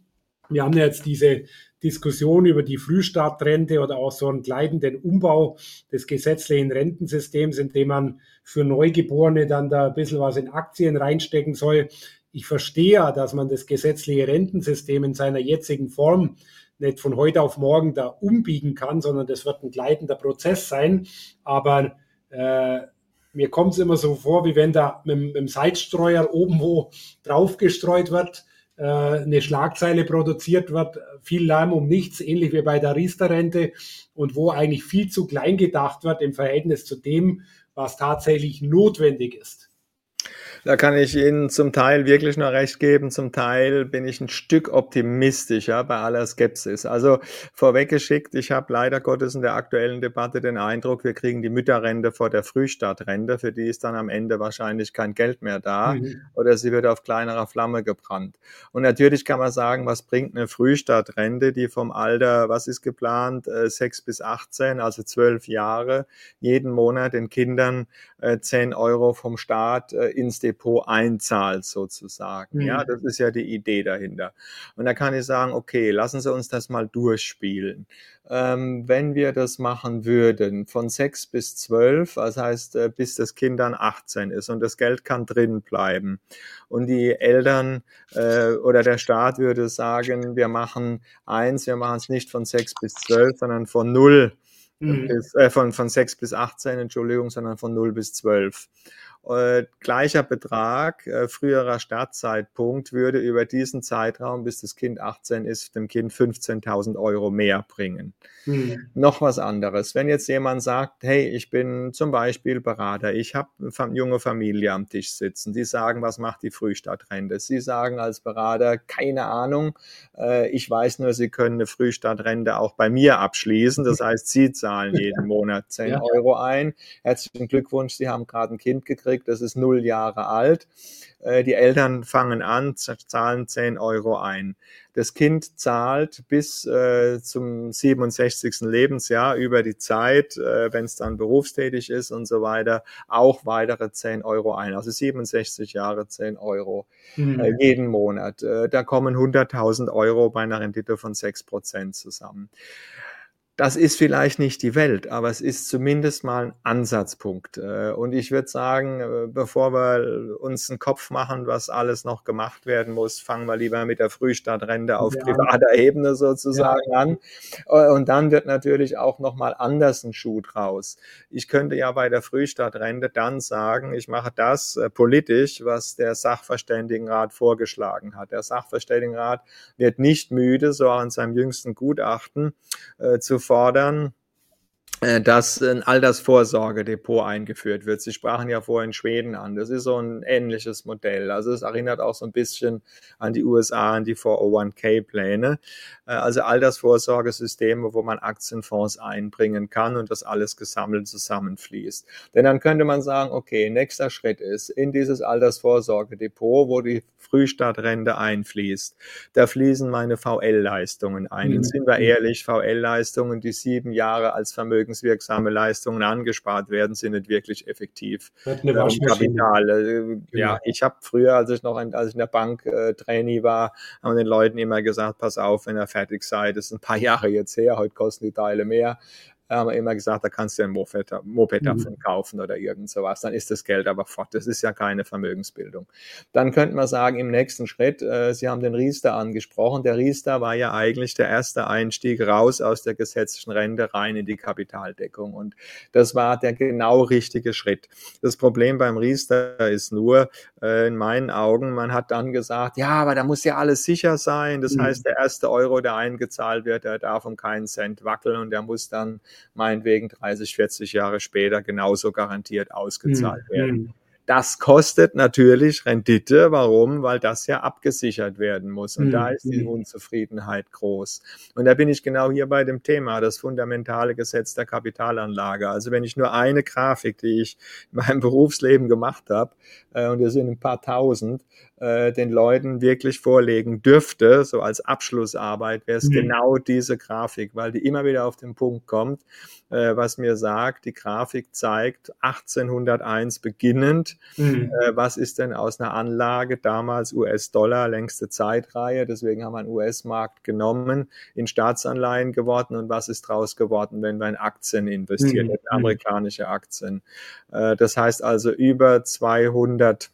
Wir haben ja jetzt diese Diskussion über die Frühstartrente oder auch so einen gleitenden Umbau des gesetzlichen Rentensystems, indem man für Neugeborene dann da ein bisschen was in Aktien reinstecken soll. Ich verstehe ja, dass man das gesetzliche Rentensystem in seiner jetzigen Form nicht von heute auf morgen da umbiegen kann, sondern das wird ein gleitender Prozess sein. Aber äh, mir kommt es immer so vor, wie wenn da mit, mit dem Salzstreuer oben wo draufgestreut wird, eine Schlagzeile produziert wird, viel Lärm um nichts, ähnlich wie bei der Riester-Rente, und wo eigentlich viel zu klein gedacht wird im Verhältnis zu dem, was tatsächlich notwendig ist. Da kann ich Ihnen zum Teil wirklich nur recht geben, zum Teil bin ich ein Stück optimistischer bei aller Skepsis. Also vorweggeschickt, ich habe leider Gottes in der aktuellen Debatte den Eindruck, wir kriegen die Mütterrente vor der Frühstartrente, für die ist dann am Ende wahrscheinlich kein Geld mehr da, mhm. oder sie wird auf kleinerer Flamme gebrannt. Und natürlich kann man sagen, was bringt eine Frühstartrente, die vom Alter, was ist geplant, sechs bis achtzehn, also zwölf Jahre, jeden Monat den Kindern zehn Euro vom Staat ins Depot einzahlt sozusagen. Mhm. Ja, das ist ja die Idee dahinter. Und da kann ich sagen, okay, lassen Sie uns das mal durchspielen. Ähm, wenn wir das machen würden, von sechs bis zwölf, das heißt, äh, bis das Kind dann achtzehn ist und das Geld kann drin bleiben. Und die Eltern äh, oder der Staat würde sagen, wir machen eins, wir machen es nicht von sechs bis zwölf, sondern von null mhm. bis, äh, von, von sechs bis achtzehn, Entschuldigung, sondern von null bis zwölf. Äh, gleicher Betrag, äh, früherer Startzeitpunkt würde über diesen Zeitraum, bis das Kind achtzehn ist, dem Kind fünfzehntausend Euro mehr bringen. Mhm. Noch was anderes. Wenn jetzt jemand sagt, hey, ich bin zum Beispiel Berater, ich habe eine junge Familie am Tisch sitzen, die sagen, was macht die Frühstartrente? Sie sagen als Berater, keine Ahnung, äh, ich weiß nur, Sie können eine Frühstartrente auch bei mir abschließen, das heißt, Sie zahlen jeden Monat zehn ja. Euro ein. Herzlichen Glückwunsch, Sie haben gerade ein Kind gekriegt, das ist null Jahre alt. Die Eltern fangen an, zahlen zehn Euro ein. Das Kind zahlt bis äh, zum siebenundsechzigsten Lebensjahr über die Zeit, äh, wenn es dann berufstätig ist und so weiter, auch weitere zehn Euro ein. Also siebenundsechzig Jahre zehn Euro mhm. äh, jeden Monat. Äh, da kommen hunderttausend Euro bei einer Rendite von sechs Prozent zusammen. Das ist vielleicht nicht die Welt, aber es ist zumindest mal ein Ansatzpunkt. Und ich würde sagen, bevor wir uns einen Kopf machen, was alles noch gemacht werden muss, fangen wir lieber mit der Frühstartrente auf ja. privater Ebene sozusagen ja. an. Und dann wird natürlich auch nochmal anders ein Schuh draus. Ich könnte ja bei der Frühstartrente dann sagen, ich mache das politisch, was der Sachverständigenrat vorgeschlagen hat. Der Sachverständigenrat wird nicht müde, so auch in seinem jüngsten Gutachten, äh, zu fordern, dass ein Altersvorsorgedepot eingeführt wird. Sie sprachen ja vorhin Schweden an. Das ist so ein ähnliches Modell. Also es erinnert auch so ein bisschen an die U S A, an die vier oh eins K-Pläne. Also Altersvorsorgesysteme, wo man Aktienfonds einbringen kann und das alles gesammelt zusammenfließt. Denn dann könnte man sagen, okay, nächster Schritt ist, in dieses Altersvorsorgedepot, wo die Frühstartrente einfließt, da fließen meine V L-Leistungen ein. Mhm. Und sind wir ehrlich, V L-Leistungen, die sieben Jahre als Vermögenswirksame Leistungen angespart werden, sind nicht wirklich effektiv. Eine Waschmaschine. Kapital. Genau. Ja, ich habe früher, als ich noch in, als ich in der Bank äh, Trainee war, haben den Leuten immer gesagt, pass auf, wenn ihr fertig seid, das ist ein paar Jahre jetzt her, heute kosten die Teile mehr. Haben wir immer gesagt, da kannst du ein Moped, Moped davon mhm. kaufen oder irgend sowas. Dann ist das Geld aber fort. Das ist ja keine Vermögensbildung. Dann könnte man sagen, im nächsten Schritt, äh, Sie haben den Riester angesprochen. Der Riester war ja eigentlich der erste Einstieg raus aus der gesetzlichen Rente rein in die Kapitaldeckung. Und das war der genau richtige Schritt. Das Problem beim Riester ist nur, äh, in meinen Augen, man hat dann gesagt, ja, aber da muss ja alles sicher sein. Das mhm. heißt, der erste Euro, der eingezahlt wird, der darf um keinen Cent wackeln und der muss dann meinetwegen dreißig, vierzig Jahre später genauso garantiert ausgezahlt mhm. werden. Das kostet natürlich Rendite. Warum? Weil das ja abgesichert werden muss. Und mhm. da ist die Unzufriedenheit groß. Und da bin ich genau hier bei dem Thema, das fundamentale Gesetz der Kapitalanlage. Also wenn ich nur eine Grafik, die ich in meinem Berufsleben gemacht habe, äh, und wir sind ein paar tausend, äh, den Leuten wirklich vorlegen dürfte, so als Abschlussarbeit, wäre es mhm. genau diese Grafik, weil die immer wieder auf den Punkt kommt, äh, was mir sagt, die Grafik zeigt achtzehnhunderteins beginnend, Geld. Mhm. Äh, was ist denn aus einer Anlage, damals U S-Dollar, längste Zeitreihe, deswegen haben wir einen U S-Markt genommen, in Staatsanleihen geworden und was ist draus geworden, wenn wir in Aktien investiert, Mhm. in amerikanische Aktien. Äh, das heißt also über zweihundert,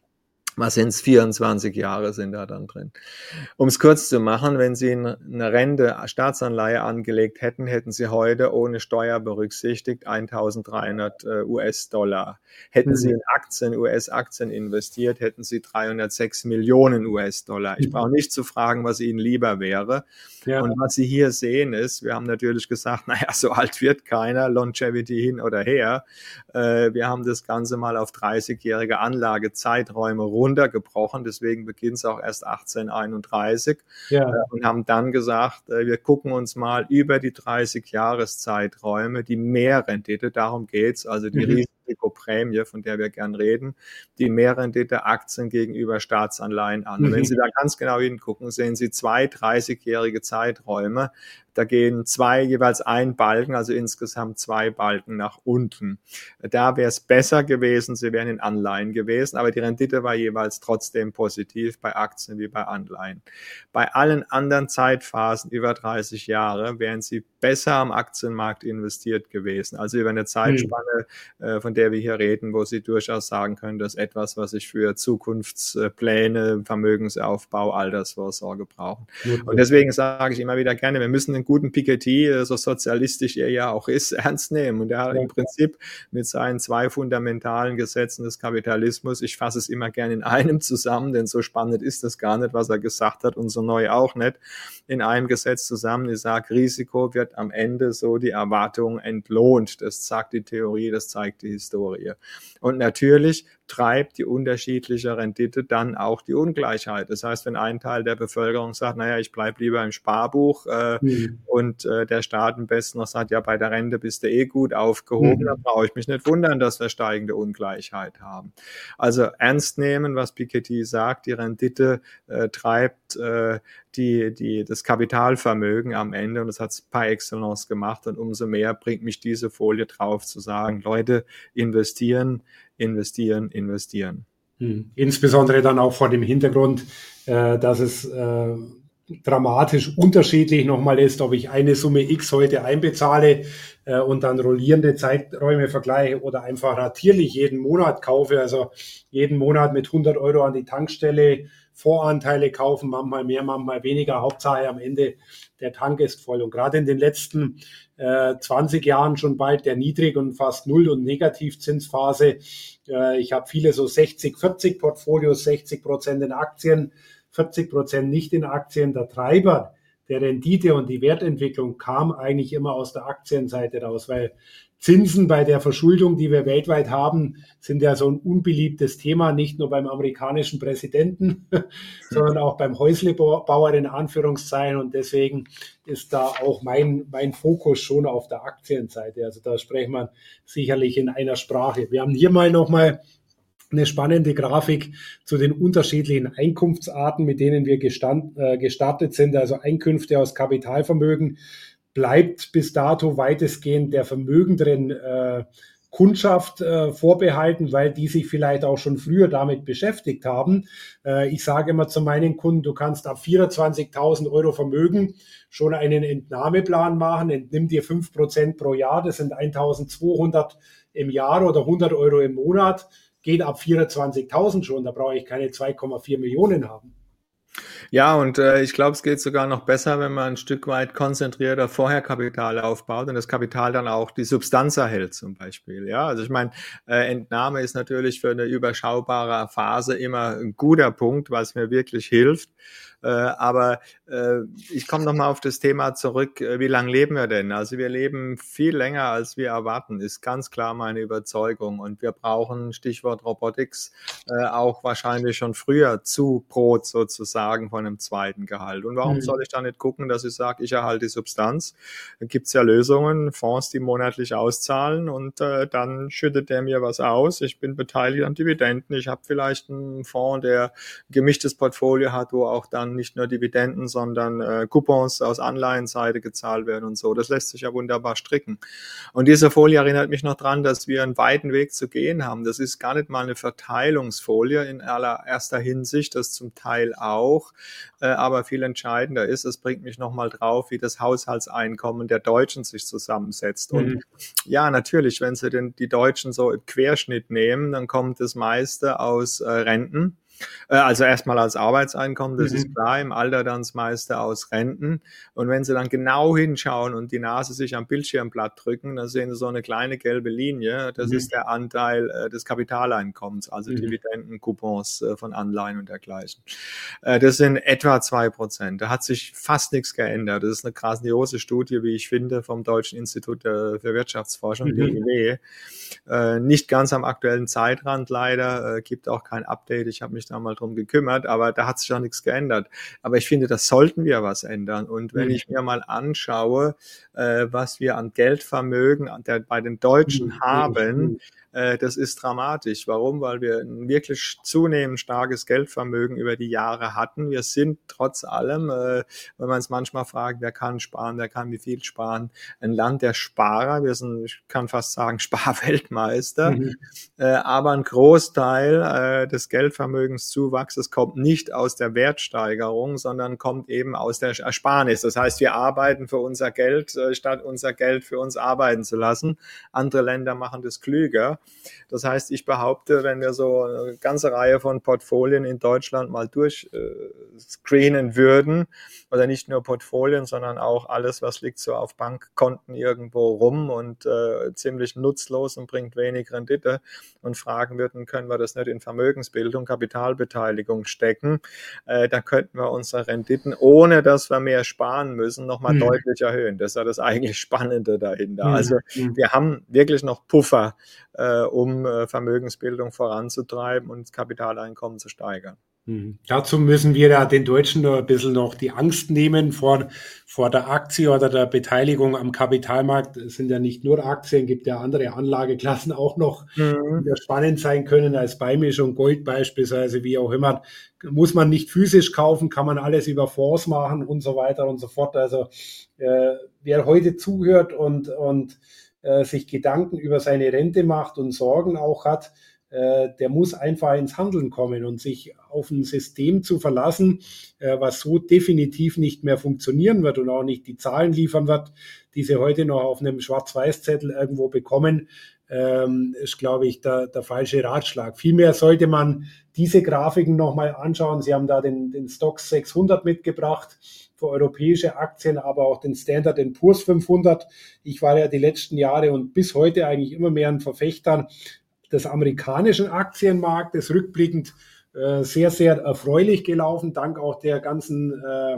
was sind es, vierundzwanzig Jahre sind da dann drin. Um es kurz zu machen, wenn Sie eine Rente, Staatsanleihe angelegt hätten, hätten Sie heute ohne Steuer berücksichtigt eintausenddreihundert äh, U S-Dollar. Hätten Sie Mhm. in Aktien, U S-Aktien investiert, hätten Sie dreihundertsechs Millionen U S-Dollar. Ich brauche nicht zu fragen, was Ihnen lieber wäre. Ja. Und was Sie hier sehen ist, wir haben natürlich gesagt, naja, so alt wird keiner, Longevity hin oder her. Äh, wir haben das Ganze mal auf dreißigjährige Anlagezeiträume runtergebrochen, deswegen beginnt es auch erst achtzehnhunderteinunddreißig Ja. äh, und haben dann gesagt, äh, wir gucken uns mal über die dreißig-Jahres-Zeiträume die Mehrrendite, darum geht's, also die Mhm. Risikoprämie, von der wir gern reden, die Mehrrendite Aktien gegenüber Staatsanleihen an. Und wenn Mhm. Sie da ganz genau hingucken, sehen Sie zwei dreißigjährige Zeiträume. Da gehen zwei, jeweils ein Balken, also insgesamt zwei Balken nach unten. Da wäre es besser gewesen, sie wären in Anleihen gewesen, aber die Rendite war jeweils trotzdem positiv bei Aktien wie bei Anleihen. Bei allen anderen Zeitphasen über dreißig Jahre wären sie besser am Aktienmarkt investiert gewesen. Also über eine Zeitspanne, äh, von der wir hier reden, wo Sie durchaus sagen können, das ist etwas, was ich für Zukunftspläne, Vermögensaufbau, Altersvorsorge brauchen. Mhm. Und deswegen sage ich immer wieder gerne, wir müssen den guten Piketty, so sozialistisch er ja auch ist, ernst nehmen. Und er hat Ja. im Prinzip mit seinen zwei fundamentalen Gesetzen des Kapitalismus, ich fasse es immer gerne in einem zusammen, denn so spannend ist das gar nicht, was er gesagt hat und so neu auch nicht, in einem Gesetz zusammen. Ich sage, Risiko wird am Ende so die Erwartung entlohnt. Das sagt die Theorie, das zeigt die Historie. Und natürlich treibt die unterschiedliche Rendite dann auch die Ungleichheit. Das heißt, wenn ein Teil der Bevölkerung sagt, naja, ich bleibe lieber im Sparbuch äh, Mhm. und äh, der Staat am besten noch sagt, ja, bei der Rente bist du eh gut aufgehoben, Mhm. dann brauche ich mich nicht wundern, dass wir steigende Ungleichheit haben. Also ernst nehmen, was Piketty sagt, die Rendite äh, treibt äh, die, die, das Kapitalvermögen am Ende und das hat es par excellence gemacht und umso mehr bringt mich diese Folie drauf zu sagen, Leute, investieren, investieren, investieren. Mhm. Insbesondere dann auch vor dem Hintergrund, äh, dass es äh, dramatisch unterschiedlich nochmal ist, ob ich eine Summe X heute einbezahle äh, und dann rollierende Zeiträume vergleiche oder einfach ratierlich jeden Monat kaufe, also jeden Monat mit hundert Euro an die Tankstelle Voranteile kaufen, manchmal mehr, manchmal weniger, Hauptsache am Ende der Tank ist voll. Und gerade in den letzten äh, zwanzig Jahren schon bald der Niedrig- und fast Null- und Negativzinsphase. Äh, ich habe viele so sechzig vierzig Portfolios, sechzig Prozent in Aktien, vierzig Prozent nicht in Aktien. Der Treiber der Rendite und die Wertentwicklung kam eigentlich immer aus der Aktienseite raus, weil Zinsen bei der Verschuldung, die wir weltweit haben, sind ja so ein unbeliebtes Thema, nicht nur beim amerikanischen Präsidenten, sondern auch beim Häuslebauer in Anführungszeichen. Und deswegen ist da auch mein, mein Fokus schon auf der Aktienseite. Also da sprechen wir sicherlich in einer Sprache. Wir haben hier mal nochmal eine spannende Grafik zu den unterschiedlichen Einkunftsarten, mit denen wir gestand, äh, gestartet sind. Also Einkünfte aus Kapitalvermögen bleibt bis dato weitestgehend der vermögenderen äh, Kundschaft äh, vorbehalten, weil die sich vielleicht auch schon früher damit beschäftigt haben. Äh, ich sage immer zu meinen Kunden, du kannst ab vierundzwanzigtausend Euro Vermögen schon einen Entnahmeplan machen, entnimm dir fünf Prozent pro Jahr, das sind eintausendzweihundert im Jahr oder hundert Euro im Monat. Geht ab vierundzwanzigtausend schon, da brauche ich keine zwei Komma vier Millionen haben. Ja, und äh, ich glaube, es geht sogar noch besser, wenn man ein Stück weit konzentrierter vorher Kapital aufbaut und das Kapital dann auch die Substanz erhält zum Beispiel. Ja, also ich meine, äh, Entnahme ist natürlich für eine überschaubare Phase immer ein guter Punkt, weil es mir wirklich hilft. Äh, aber äh, ich komme nochmal auf das Thema zurück, äh, wie lange leben wir denn? Also wir leben viel länger, als wir erwarten, ist ganz klar meine Überzeugung. Und wir brauchen, Stichwort Robotics, äh, auch wahrscheinlich schon früher zu Brot sozusagen von einem zweiten Gehalt. Und warum Hm. soll ich da nicht gucken, dass ich sage, ich erhalte die Substanz? Da gibt's ja Lösungen, Fonds, die monatlich auszahlen und äh, dann schüttet der mir was aus. Ich bin beteiligt an Dividenden. Ich habe vielleicht einen Fonds, der ein gemischtes Portfolio hat, wo auch dann nicht nur Dividenden, sondern sondern äh, Coupons aus Anleihenseite gezahlt werden und so. Das lässt sich ja wunderbar stricken. Und diese Folie erinnert mich noch dran, dass wir einen weiten Weg zu gehen haben. Das ist gar nicht mal eine Verteilungsfolie in allererster Hinsicht, das zum Teil auch, äh, aber viel entscheidender ist, es bringt mich nochmal drauf, wie das Haushaltseinkommen der Deutschen sich zusammensetzt. Mhm. Und ja, natürlich, wenn Sie denn die Deutschen so im Querschnitt nehmen, dann kommt das meiste aus äh, Renten. Also erstmal als Arbeitseinkommen, das mhm. ist klar, im Alter dann das meiste aus Renten. Und wenn Sie dann genau hinschauen und die Nase sich am Bildschirmblatt drücken, dann sehen Sie so eine kleine gelbe Linie. Das mhm. ist der Anteil äh, des Kapitaleinkommens, also mhm. Dividenden, Coupons äh, von Anleihen und dergleichen. Äh, das sind etwa zwei Prozent. Da hat sich fast nichts geändert. Das ist eine grandiose Studie, wie ich finde, vom Deutschen Institut äh, für Wirtschaftsforschung, mhm. D I W. Äh, nicht ganz am aktuellen Zeitrand leider, äh, gibt auch kein Update. Ich habe mich da mal drum gekümmert, aber da hat sich auch nichts geändert. Aber ich finde, das sollten wir was ändern. Und wenn mhm. ich mir mal anschaue, äh, was wir an Geldvermögen an der, bei den Deutschen mhm. haben, äh, das ist dramatisch. Warum? Weil wir ein wirklich zunehmend starkes Geldvermögen über die Jahre hatten. Wir sind trotz allem, äh, wenn man es manchmal fragt, wer kann sparen, wer kann wie viel sparen, ein Land der Sparer. Wir sind, ich kann fast sagen, Sparweltmeister. Mhm. Äh, aber ein Großteil äh, des Geldvermögenszuwachses kommt nicht aus der Wertsteigerung, sondern kommt eben aus der Ersparnis. Das heißt, wir arbeiten für unser Geld, äh, statt unser Geld für uns arbeiten zu lassen. Andere Länder machen das klüger. Das heißt, ich behaupte, wenn wir so eine ganze Reihe von Portfolien in Deutschland mal durchscreenen äh, würden, oder nicht nur Portfolien, sondern auch alles, was liegt so auf Bankkonten irgendwo rum und äh, ziemlich nutzlos und bringt wenig Rendite, und fragen würden, können wir das nicht in Vermögensbildung, Kapitalbeteiligung stecken, äh, da könnten wir unsere Renditen, ohne dass wir mehr sparen müssen, nochmal mhm. deutlich erhöhen. Das ist ja das eigentlich Spannende dahinter. Mhm. Also wir haben wirklich noch Puffer, äh, um äh, Vermögensbildung voranzutreiben und das Kapitaleinkommen zu steigern. Mhm. Dazu müssen wir ja den Deutschen noch ein bisschen noch die Angst nehmen vor, vor der Aktie oder der Beteiligung am Kapitalmarkt. Es sind ja nicht nur Aktien, gibt ja andere Anlageklassen auch noch, mhm. die spannend sein können als Beimischung, Gold beispielsweise, wie auch immer. Muss man nicht physisch kaufen, kann man alles über Fonds machen und so weiter und so fort. Also äh, wer heute zuhört und, und äh, sich Gedanken über seine Rente macht und Sorgen auch hat, der muss einfach ins Handeln kommen und sich auf ein System zu verlassen, was so definitiv nicht mehr funktionieren wird und auch nicht die Zahlen liefern wird, die sie heute noch auf einem Schwarz-Weiß-Zettel irgendwo bekommen, ist, glaube ich, der, der falsche Ratschlag. Vielmehr sollte man diese Grafiken nochmal anschauen. Sie haben da den, den Stoxx sechshundert mitgebracht für europäische Aktien, aber auch den Standard and Poor's fünfhundert. Ich war ja die letzten Jahre und bis heute eigentlich immer mehr ein Verfechter des amerikanischen Aktienmarktes, rückblickend äh, sehr, sehr erfreulich gelaufen, dank auch der ganzen äh,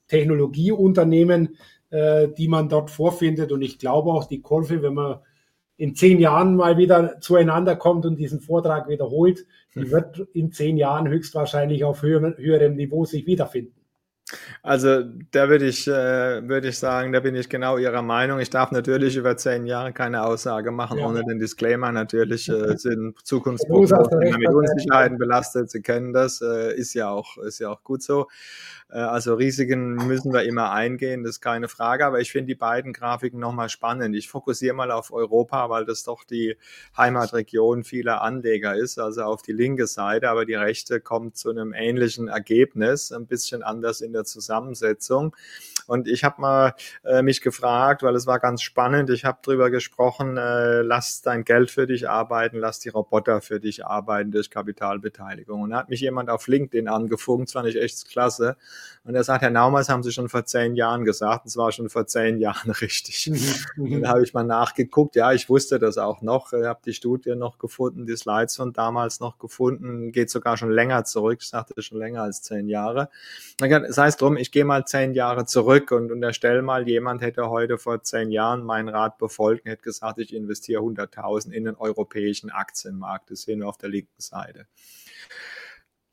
Technologieunternehmen, äh, die man dort vorfindet. Und ich glaube auch, die Kurve, wenn man in zehn Jahren mal wieder zueinander kommt und diesen Vortrag wiederholt, die wird in zehn Jahren höchstwahrscheinlich auf höherem, höherem Niveau sich wiederfinden. Also da würde ich, äh, würde ich sagen, da bin ich genau Ihrer Meinung. Ich darf natürlich über zehn Jahre keine Aussage machen, ja. ohne den Disclaimer. Natürlich äh, sind Zukunftsprognosen immer mit Unsicherheiten belastet. Sie kennen das, äh, ist ja auch, ist ja auch gut so. Äh, also Risiken müssen wir immer eingehen, das ist keine Frage. Aber ich finde die beiden Grafiken nochmal spannend. Ich fokussiere mal auf Europa, weil das doch die Heimatregion vieler Anleger ist, also auf die linke Seite. Aber die rechte kommt zu einem ähnlichen Ergebnis, ein bisschen anders in der Zusammensetzung. Und ich habe mal äh, mich gefragt, weil es war ganz spannend, ich habe drüber gesprochen, äh, lass dein Geld für dich arbeiten, lass die Roboter für dich arbeiten durch Kapitalbeteiligung. Und da hat mich jemand auf LinkedIn angefunkt, das fand ich echt klasse. Und er sagt, Herr Naumann, das haben Sie schon vor zehn Jahren gesagt, und zwar schon vor zehn Jahren richtig. Und da habe ich mal nachgeguckt, ja, ich wusste das auch noch, ich habe die Studie noch gefunden, die Slides von damals noch gefunden, geht sogar schon länger zurück, ich sagte schon länger als zehn Jahre. Das heißt drum, ich gehe mal zehn Jahre zurück und unterstelle mal, jemand hätte heute vor zehn Jahren meinen Rat befolgt und hätte gesagt, ich investiere hunderttausend in den europäischen Aktienmarkt. Das sehen wir auf der linken Seite.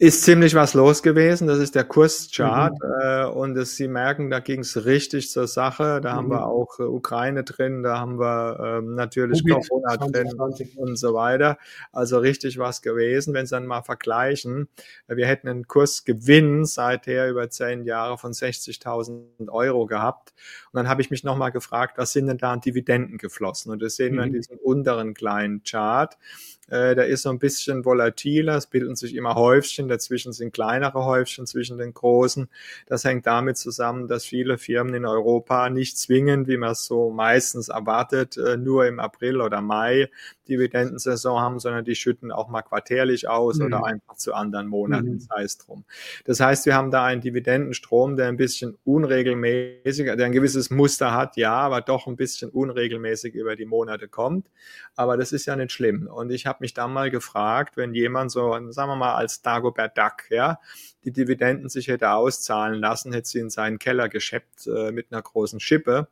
Ist ziemlich was los gewesen. Das ist der Kurschart. Mhm. Äh, und das, Sie merken, da ging es richtig zur Sache. Da haben wir Mhm. auch äh, Ukraine drin, da haben wir ähm, natürlich Covid Corona drin zwanzig zwanzig. und so weiter. Also richtig was gewesen. Wenn Sie dann mal vergleichen, äh, wir hätten einen Kursgewinn seither über zehn Jahre von sechzigtausend Euro gehabt. Und dann habe ich mich nochmal gefragt, was sind denn da an Dividenden geflossen? Und das sehen wir in Mhm. diesem unteren kleinen Chart. Äh, der ist so ein bisschen volatiler, es bilden sich immer Häufchen, dazwischen sind kleinere Häufchen zwischen den großen. Das hängt damit zusammen, dass viele Firmen in Europa nicht zwingend, wie man es so meistens erwartet, äh, nur im April oder Mai Dividendensaison haben, sondern die schütten auch mal quartärlich aus oder Mhm. einfach zu anderen Monaten, Mhm. sei es drum. Das heißt, wir haben da einen Dividendenstrom, der ein bisschen unregelmäßig, der ein gewisses Muster hat, ja, aber doch ein bisschen unregelmäßig über die Monate kommt. Aber das ist ja nicht schlimm. Und ich habe mich dann mal gefragt, wenn jemand so, sagen wir mal, als Dagobert Duck, ja, die Dividenden sich hätte auszahlen lassen, hätte sie in seinen Keller geschleppt äh, mit einer großen Schippe,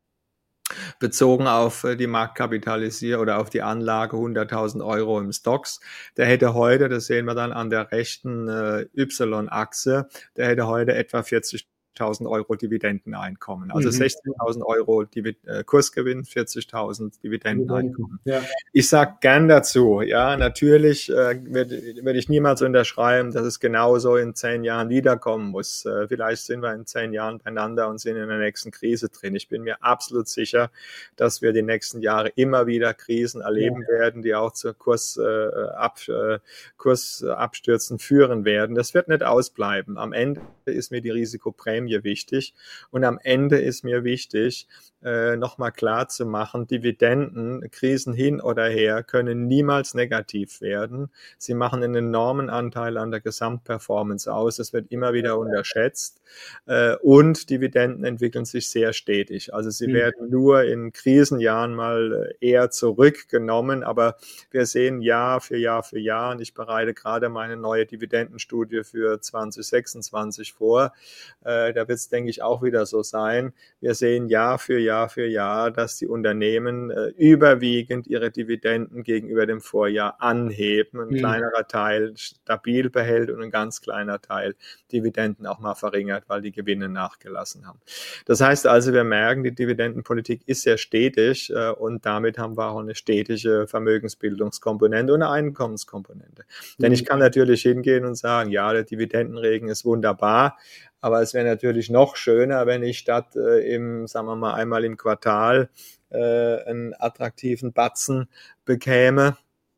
bezogen auf äh, die Marktkapitalisierung oder auf die Anlage hunderttausend Euro im Stocks. Der hätte heute, das sehen wir dann an der rechten äh, Y-Achse, der hätte heute etwa vierzigtausend Euro Dividendeneinkommen. Also Mhm. sechzehntausend Euro Divid äh, Kursgewinn, vierzigtausend Dividenden. Dividendeneinkommen. Ja. Ich sage gern dazu, ja, natürlich äh, würde würd ich niemals unterschreiben, dass es genauso in zehn Jahren wiederkommen muss. Äh, vielleicht sind wir in zehn Jahren beieinander und sind in der nächsten Krise drin. Ich bin mir absolut sicher, dass wir die nächsten Jahre immer wieder Krisen erleben Ja. werden, die auch zu Kurs, äh, ab, äh, Kursabstürzen führen werden. Das wird nicht ausbleiben. Am Ende ist mir die Risikoprämie wichtig und am Ende ist mir wichtig, äh, nochmal klar zu machen, Dividenden, Krisen hin oder her, können niemals negativ werden. Sie machen einen enormen Anteil an der Gesamtperformance aus. Das wird immer wieder unterschätzt. Äh, und Dividenden entwickeln sich sehr stetig. Also sie Mhm. werden nur in Krisenjahren mal eher zurückgenommen, aber wir sehen Jahr für Jahr für Jahr, und ich bereite gerade meine neue Dividendenstudie für zwanzig sechsundzwanzig vor. Äh, da wird es, denke ich, auch wieder so sein. Wir sehen Jahr für Jahr für Jahr, dass die Unternehmen äh, überwiegend ihre Dividenden gegenüber dem Vorjahr anheben. Ein Mhm. kleinerer Teil stabil behält und ein ganz kleiner Teil Dividenden auch mal verringert, weil die Gewinne nachgelassen haben. Das heißt also, wir merken, die Dividendenpolitik ist sehr stetig äh, und damit haben wir auch eine stetige Vermögensbildungskomponente und eine Einkommenskomponente. Mhm. Denn ich kann natürlich hingehen und sagen, ja, der Dividendenregen ist wunderbar, aber es wäre natürlich noch schöner, wenn ich statt äh, im, sagen wir mal, einmal im Quartal äh, einen attraktiven Batzen bekäme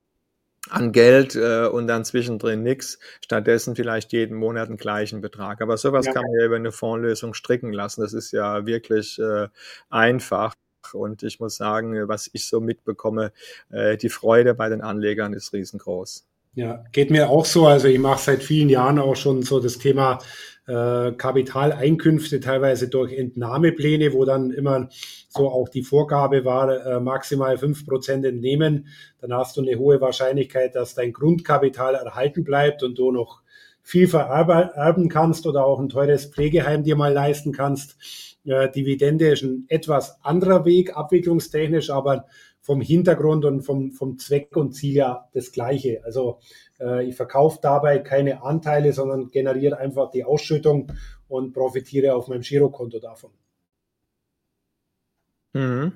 an Geld äh, und dann zwischendrin nichts, stattdessen vielleicht jeden Monat einen gleichen Betrag. Aber sowas Ja. kann man ja über eine Fondslösung stricken lassen. Das ist ja wirklich äh, einfach. Und ich muss sagen, was ich so mitbekomme, äh, die Freude bei den Anlegern ist riesengroß. Ja, geht mir auch so. Also ich mache seit vielen Jahren auch schon so das Thema äh, Kapitaleinkünfte, teilweise durch Entnahmepläne, wo dann immer so auch die Vorgabe war, äh, maximal fünf Prozent entnehmen. Dann hast du eine hohe Wahrscheinlichkeit, dass dein Grundkapital erhalten bleibt und du noch viel vererben kannst oder auch ein teures Pflegeheim dir mal leisten kannst. Äh, Dividende ist ein etwas anderer Weg, abwicklungstechnisch, aber vom Hintergrund und vom, vom Zweck und Ziel ja das Gleiche. Also äh, ich verkaufe dabei keine Anteile, sondern generiere einfach die Ausschüttung und profitiere auf meinem Girokonto davon. Mhm.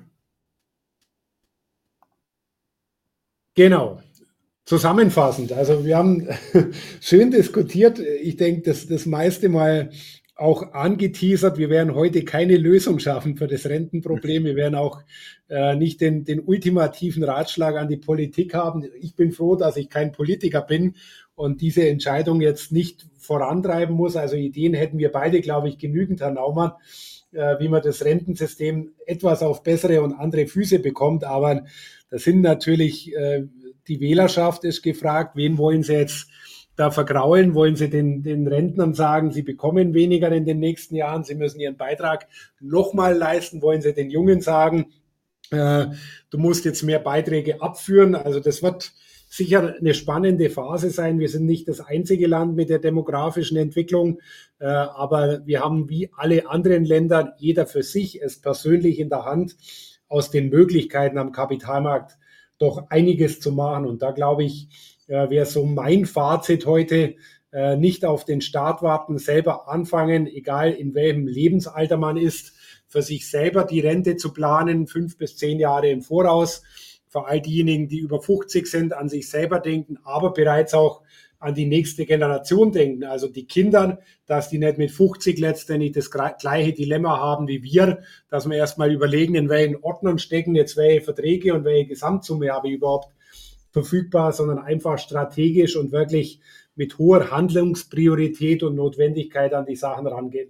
Genau. Zusammenfassend, also wir haben schön diskutiert. Ich denke, das, das meiste mal auch angeteasert. Wir werden heute keine Lösung schaffen für das Rentenproblem. Wir werden auch äh, nicht den, den ultimativen Ratschlag an die Politik haben. Ich bin froh, dass ich kein Politiker bin und diese Entscheidung jetzt nicht vorantreiben muss. Also Ideen hätten wir beide, glaube ich, genügend, Herr Naumann, äh, wie man das Rentensystem etwas auf bessere und andere Füße bekommt. Aber das sind natürlich, äh, die Wählerschaft ist gefragt, wen wollen sie jetzt da vergraulen? Wollen sie den, den Rentnern sagen, sie bekommen weniger in den nächsten Jahren, sie müssen ihren Beitrag nochmal leisten? Wollen sie den Jungen sagen, äh, du musst jetzt mehr Beiträge abführen? Also das wird sicher eine spannende Phase sein. Wir sind nicht das einzige Land mit der demografischen Entwicklung, äh, aber wir haben wie alle anderen Länder, jeder für sich, es persönlich in der Hand, aus den Möglichkeiten am Kapitalmarkt doch einiges zu machen. Und da glaube ich, äh, wäre so mein Fazit heute, äh, nicht auf den Start warten, selber anfangen, egal in welchem Lebensalter man ist, für sich selber die Rente zu planen, fünf bis zehn Jahre im Voraus. Für all diejenigen, die über fünfzig sind, an sich selber denken, aber bereits auch an die nächste Generation denken, also die Kinder, dass die nicht mit fünfzig letztendlich das gleiche Dilemma haben wie wir, dass wir erstmal überlegen, in welchen Ordnern stecken jetzt welche Verträge und welche Gesamtsumme habe ich überhaupt verfügbar, sondern einfach strategisch und wirklich mit hoher Handlungspriorität und Notwendigkeit an die Sachen rangehen.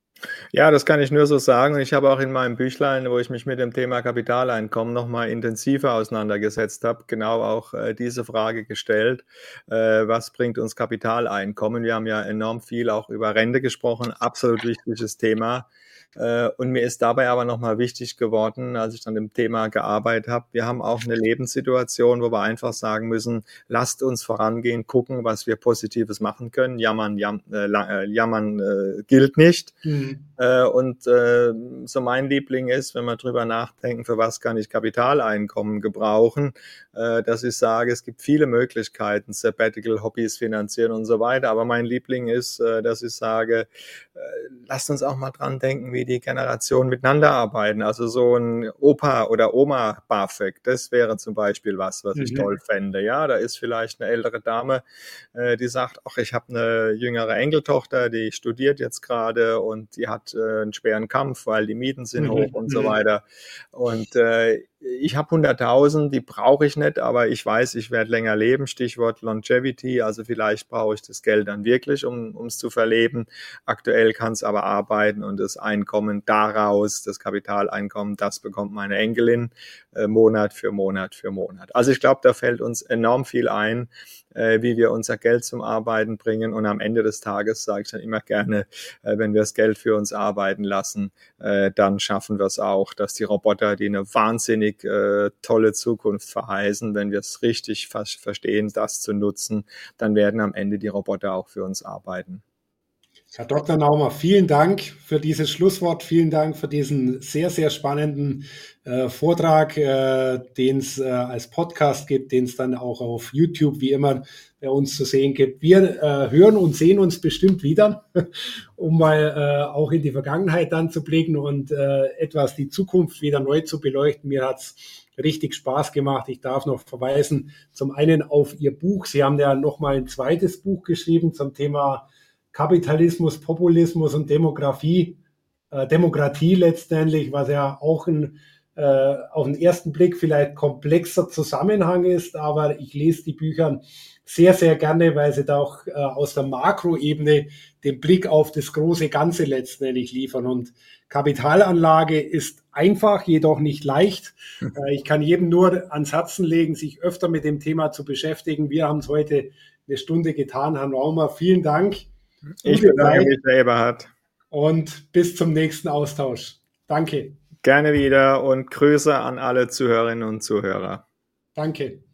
Ja, das kann ich nur so sagen. Ich habe auch in meinem Büchlein, wo ich mich mit dem Thema Kapitaleinkommen nochmal intensiver auseinandergesetzt habe, genau auch äh, diese Frage gestellt. Äh, was bringt uns Kapitaleinkommen? Wir haben ja enorm viel auch über Rente gesprochen, absolut wichtiges Thema. Äh, und mir ist dabei aber nochmal wichtig geworden, als ich an dem Thema gearbeitet habe, wir haben auch eine Lebenssituation, wo wir einfach sagen müssen, lasst uns vorangehen, gucken, was wir Positives machen können. Jammern, jam, äh, jammern äh, gilt nicht. Mhm. Äh, und äh, so mein Liebling ist, wenn wir drüber nachdenken, für was kann ich Kapitaleinkommen gebrauchen, äh, dass ich sage, es gibt viele Möglichkeiten, Sabbatical, Hobbys finanzieren und so weiter. Aber mein Liebling ist, äh, dass ich sage, äh, lasst uns auch mal dran denken, wie die Generationen miteinander arbeiten. Also so ein Opa oder Oma BAföG, das wäre zum Beispiel was, was mhm. ich toll fände. Ja, da ist vielleicht eine ältere Dame, äh, die sagt, ach, ich habe eine jüngere Enkeltochter, die studiert jetzt gerade und die hat äh, einen schweren Kampf, weil die Mieten sind mhm. hoch und so weiter. Und äh, ich habe hunderttausend, die brauche ich nicht, aber ich weiß, ich werde länger leben, Stichwort Longevity, also vielleicht brauche ich das Geld dann wirklich, um es zu verleben. Aktuell kann es aber arbeiten und das Einkommen daraus, das Kapitaleinkommen, das bekommt meine Enkelin äh, Monat für Monat für Monat. Also ich glaube, da fällt uns enorm viel ein, äh, wie wir unser Geld zum Arbeiten bringen und am Ende des Tages sage ich dann immer gerne, äh, wenn wir das Geld für uns arbeiten lassen, äh, dann schaffen wir es auch, dass die Roboter, die eine wahnsinnig Äh, tolle Zukunft verheißen, wenn wir es richtig fast verstehen, das zu nutzen, dann werden am Ende die Roboter auch für uns arbeiten. Herr Doktor Naumer, vielen Dank für dieses Schlusswort, vielen Dank für diesen sehr, sehr spannenden äh, Vortrag, äh, den es äh, als Podcast gibt, den es dann auch auf YouTube wie immer bei uns zu sehen gibt. Wir äh, hören und sehen uns bestimmt wieder, um mal äh, auch in die Vergangenheit dann zu blicken und äh, etwas die Zukunft wieder neu zu beleuchten. Mir hat's richtig Spaß gemacht. Ich darf noch verweisen, zum einen auf Ihr Buch. Sie haben ja noch mal ein zweites Buch geschrieben zum Thema Kapitalismus, Populismus und Demografie, äh, Demokratie letztendlich, was ja auch ein, äh, auf den ersten Blick vielleicht komplexer Zusammenhang ist, aber ich lese die Bücher sehr, sehr gerne, weil sie da auch äh, aus der Makroebene den Blick auf das große Ganze letztendlich liefern. Und Kapitalanlage ist einfach, jedoch nicht leicht. Äh, ich kann jedem nur ans Herzen legen, sich öfter mit dem Thema zu beschäftigen. Wir haben es heute eine Stunde getan. Herr Naumer, vielen Dank. Ich bedanke mich, Herr Eberhard. Und bis zum nächsten Austausch. Danke. Gerne wieder und Grüße an alle Zuhörerinnen und Zuhörer. Danke.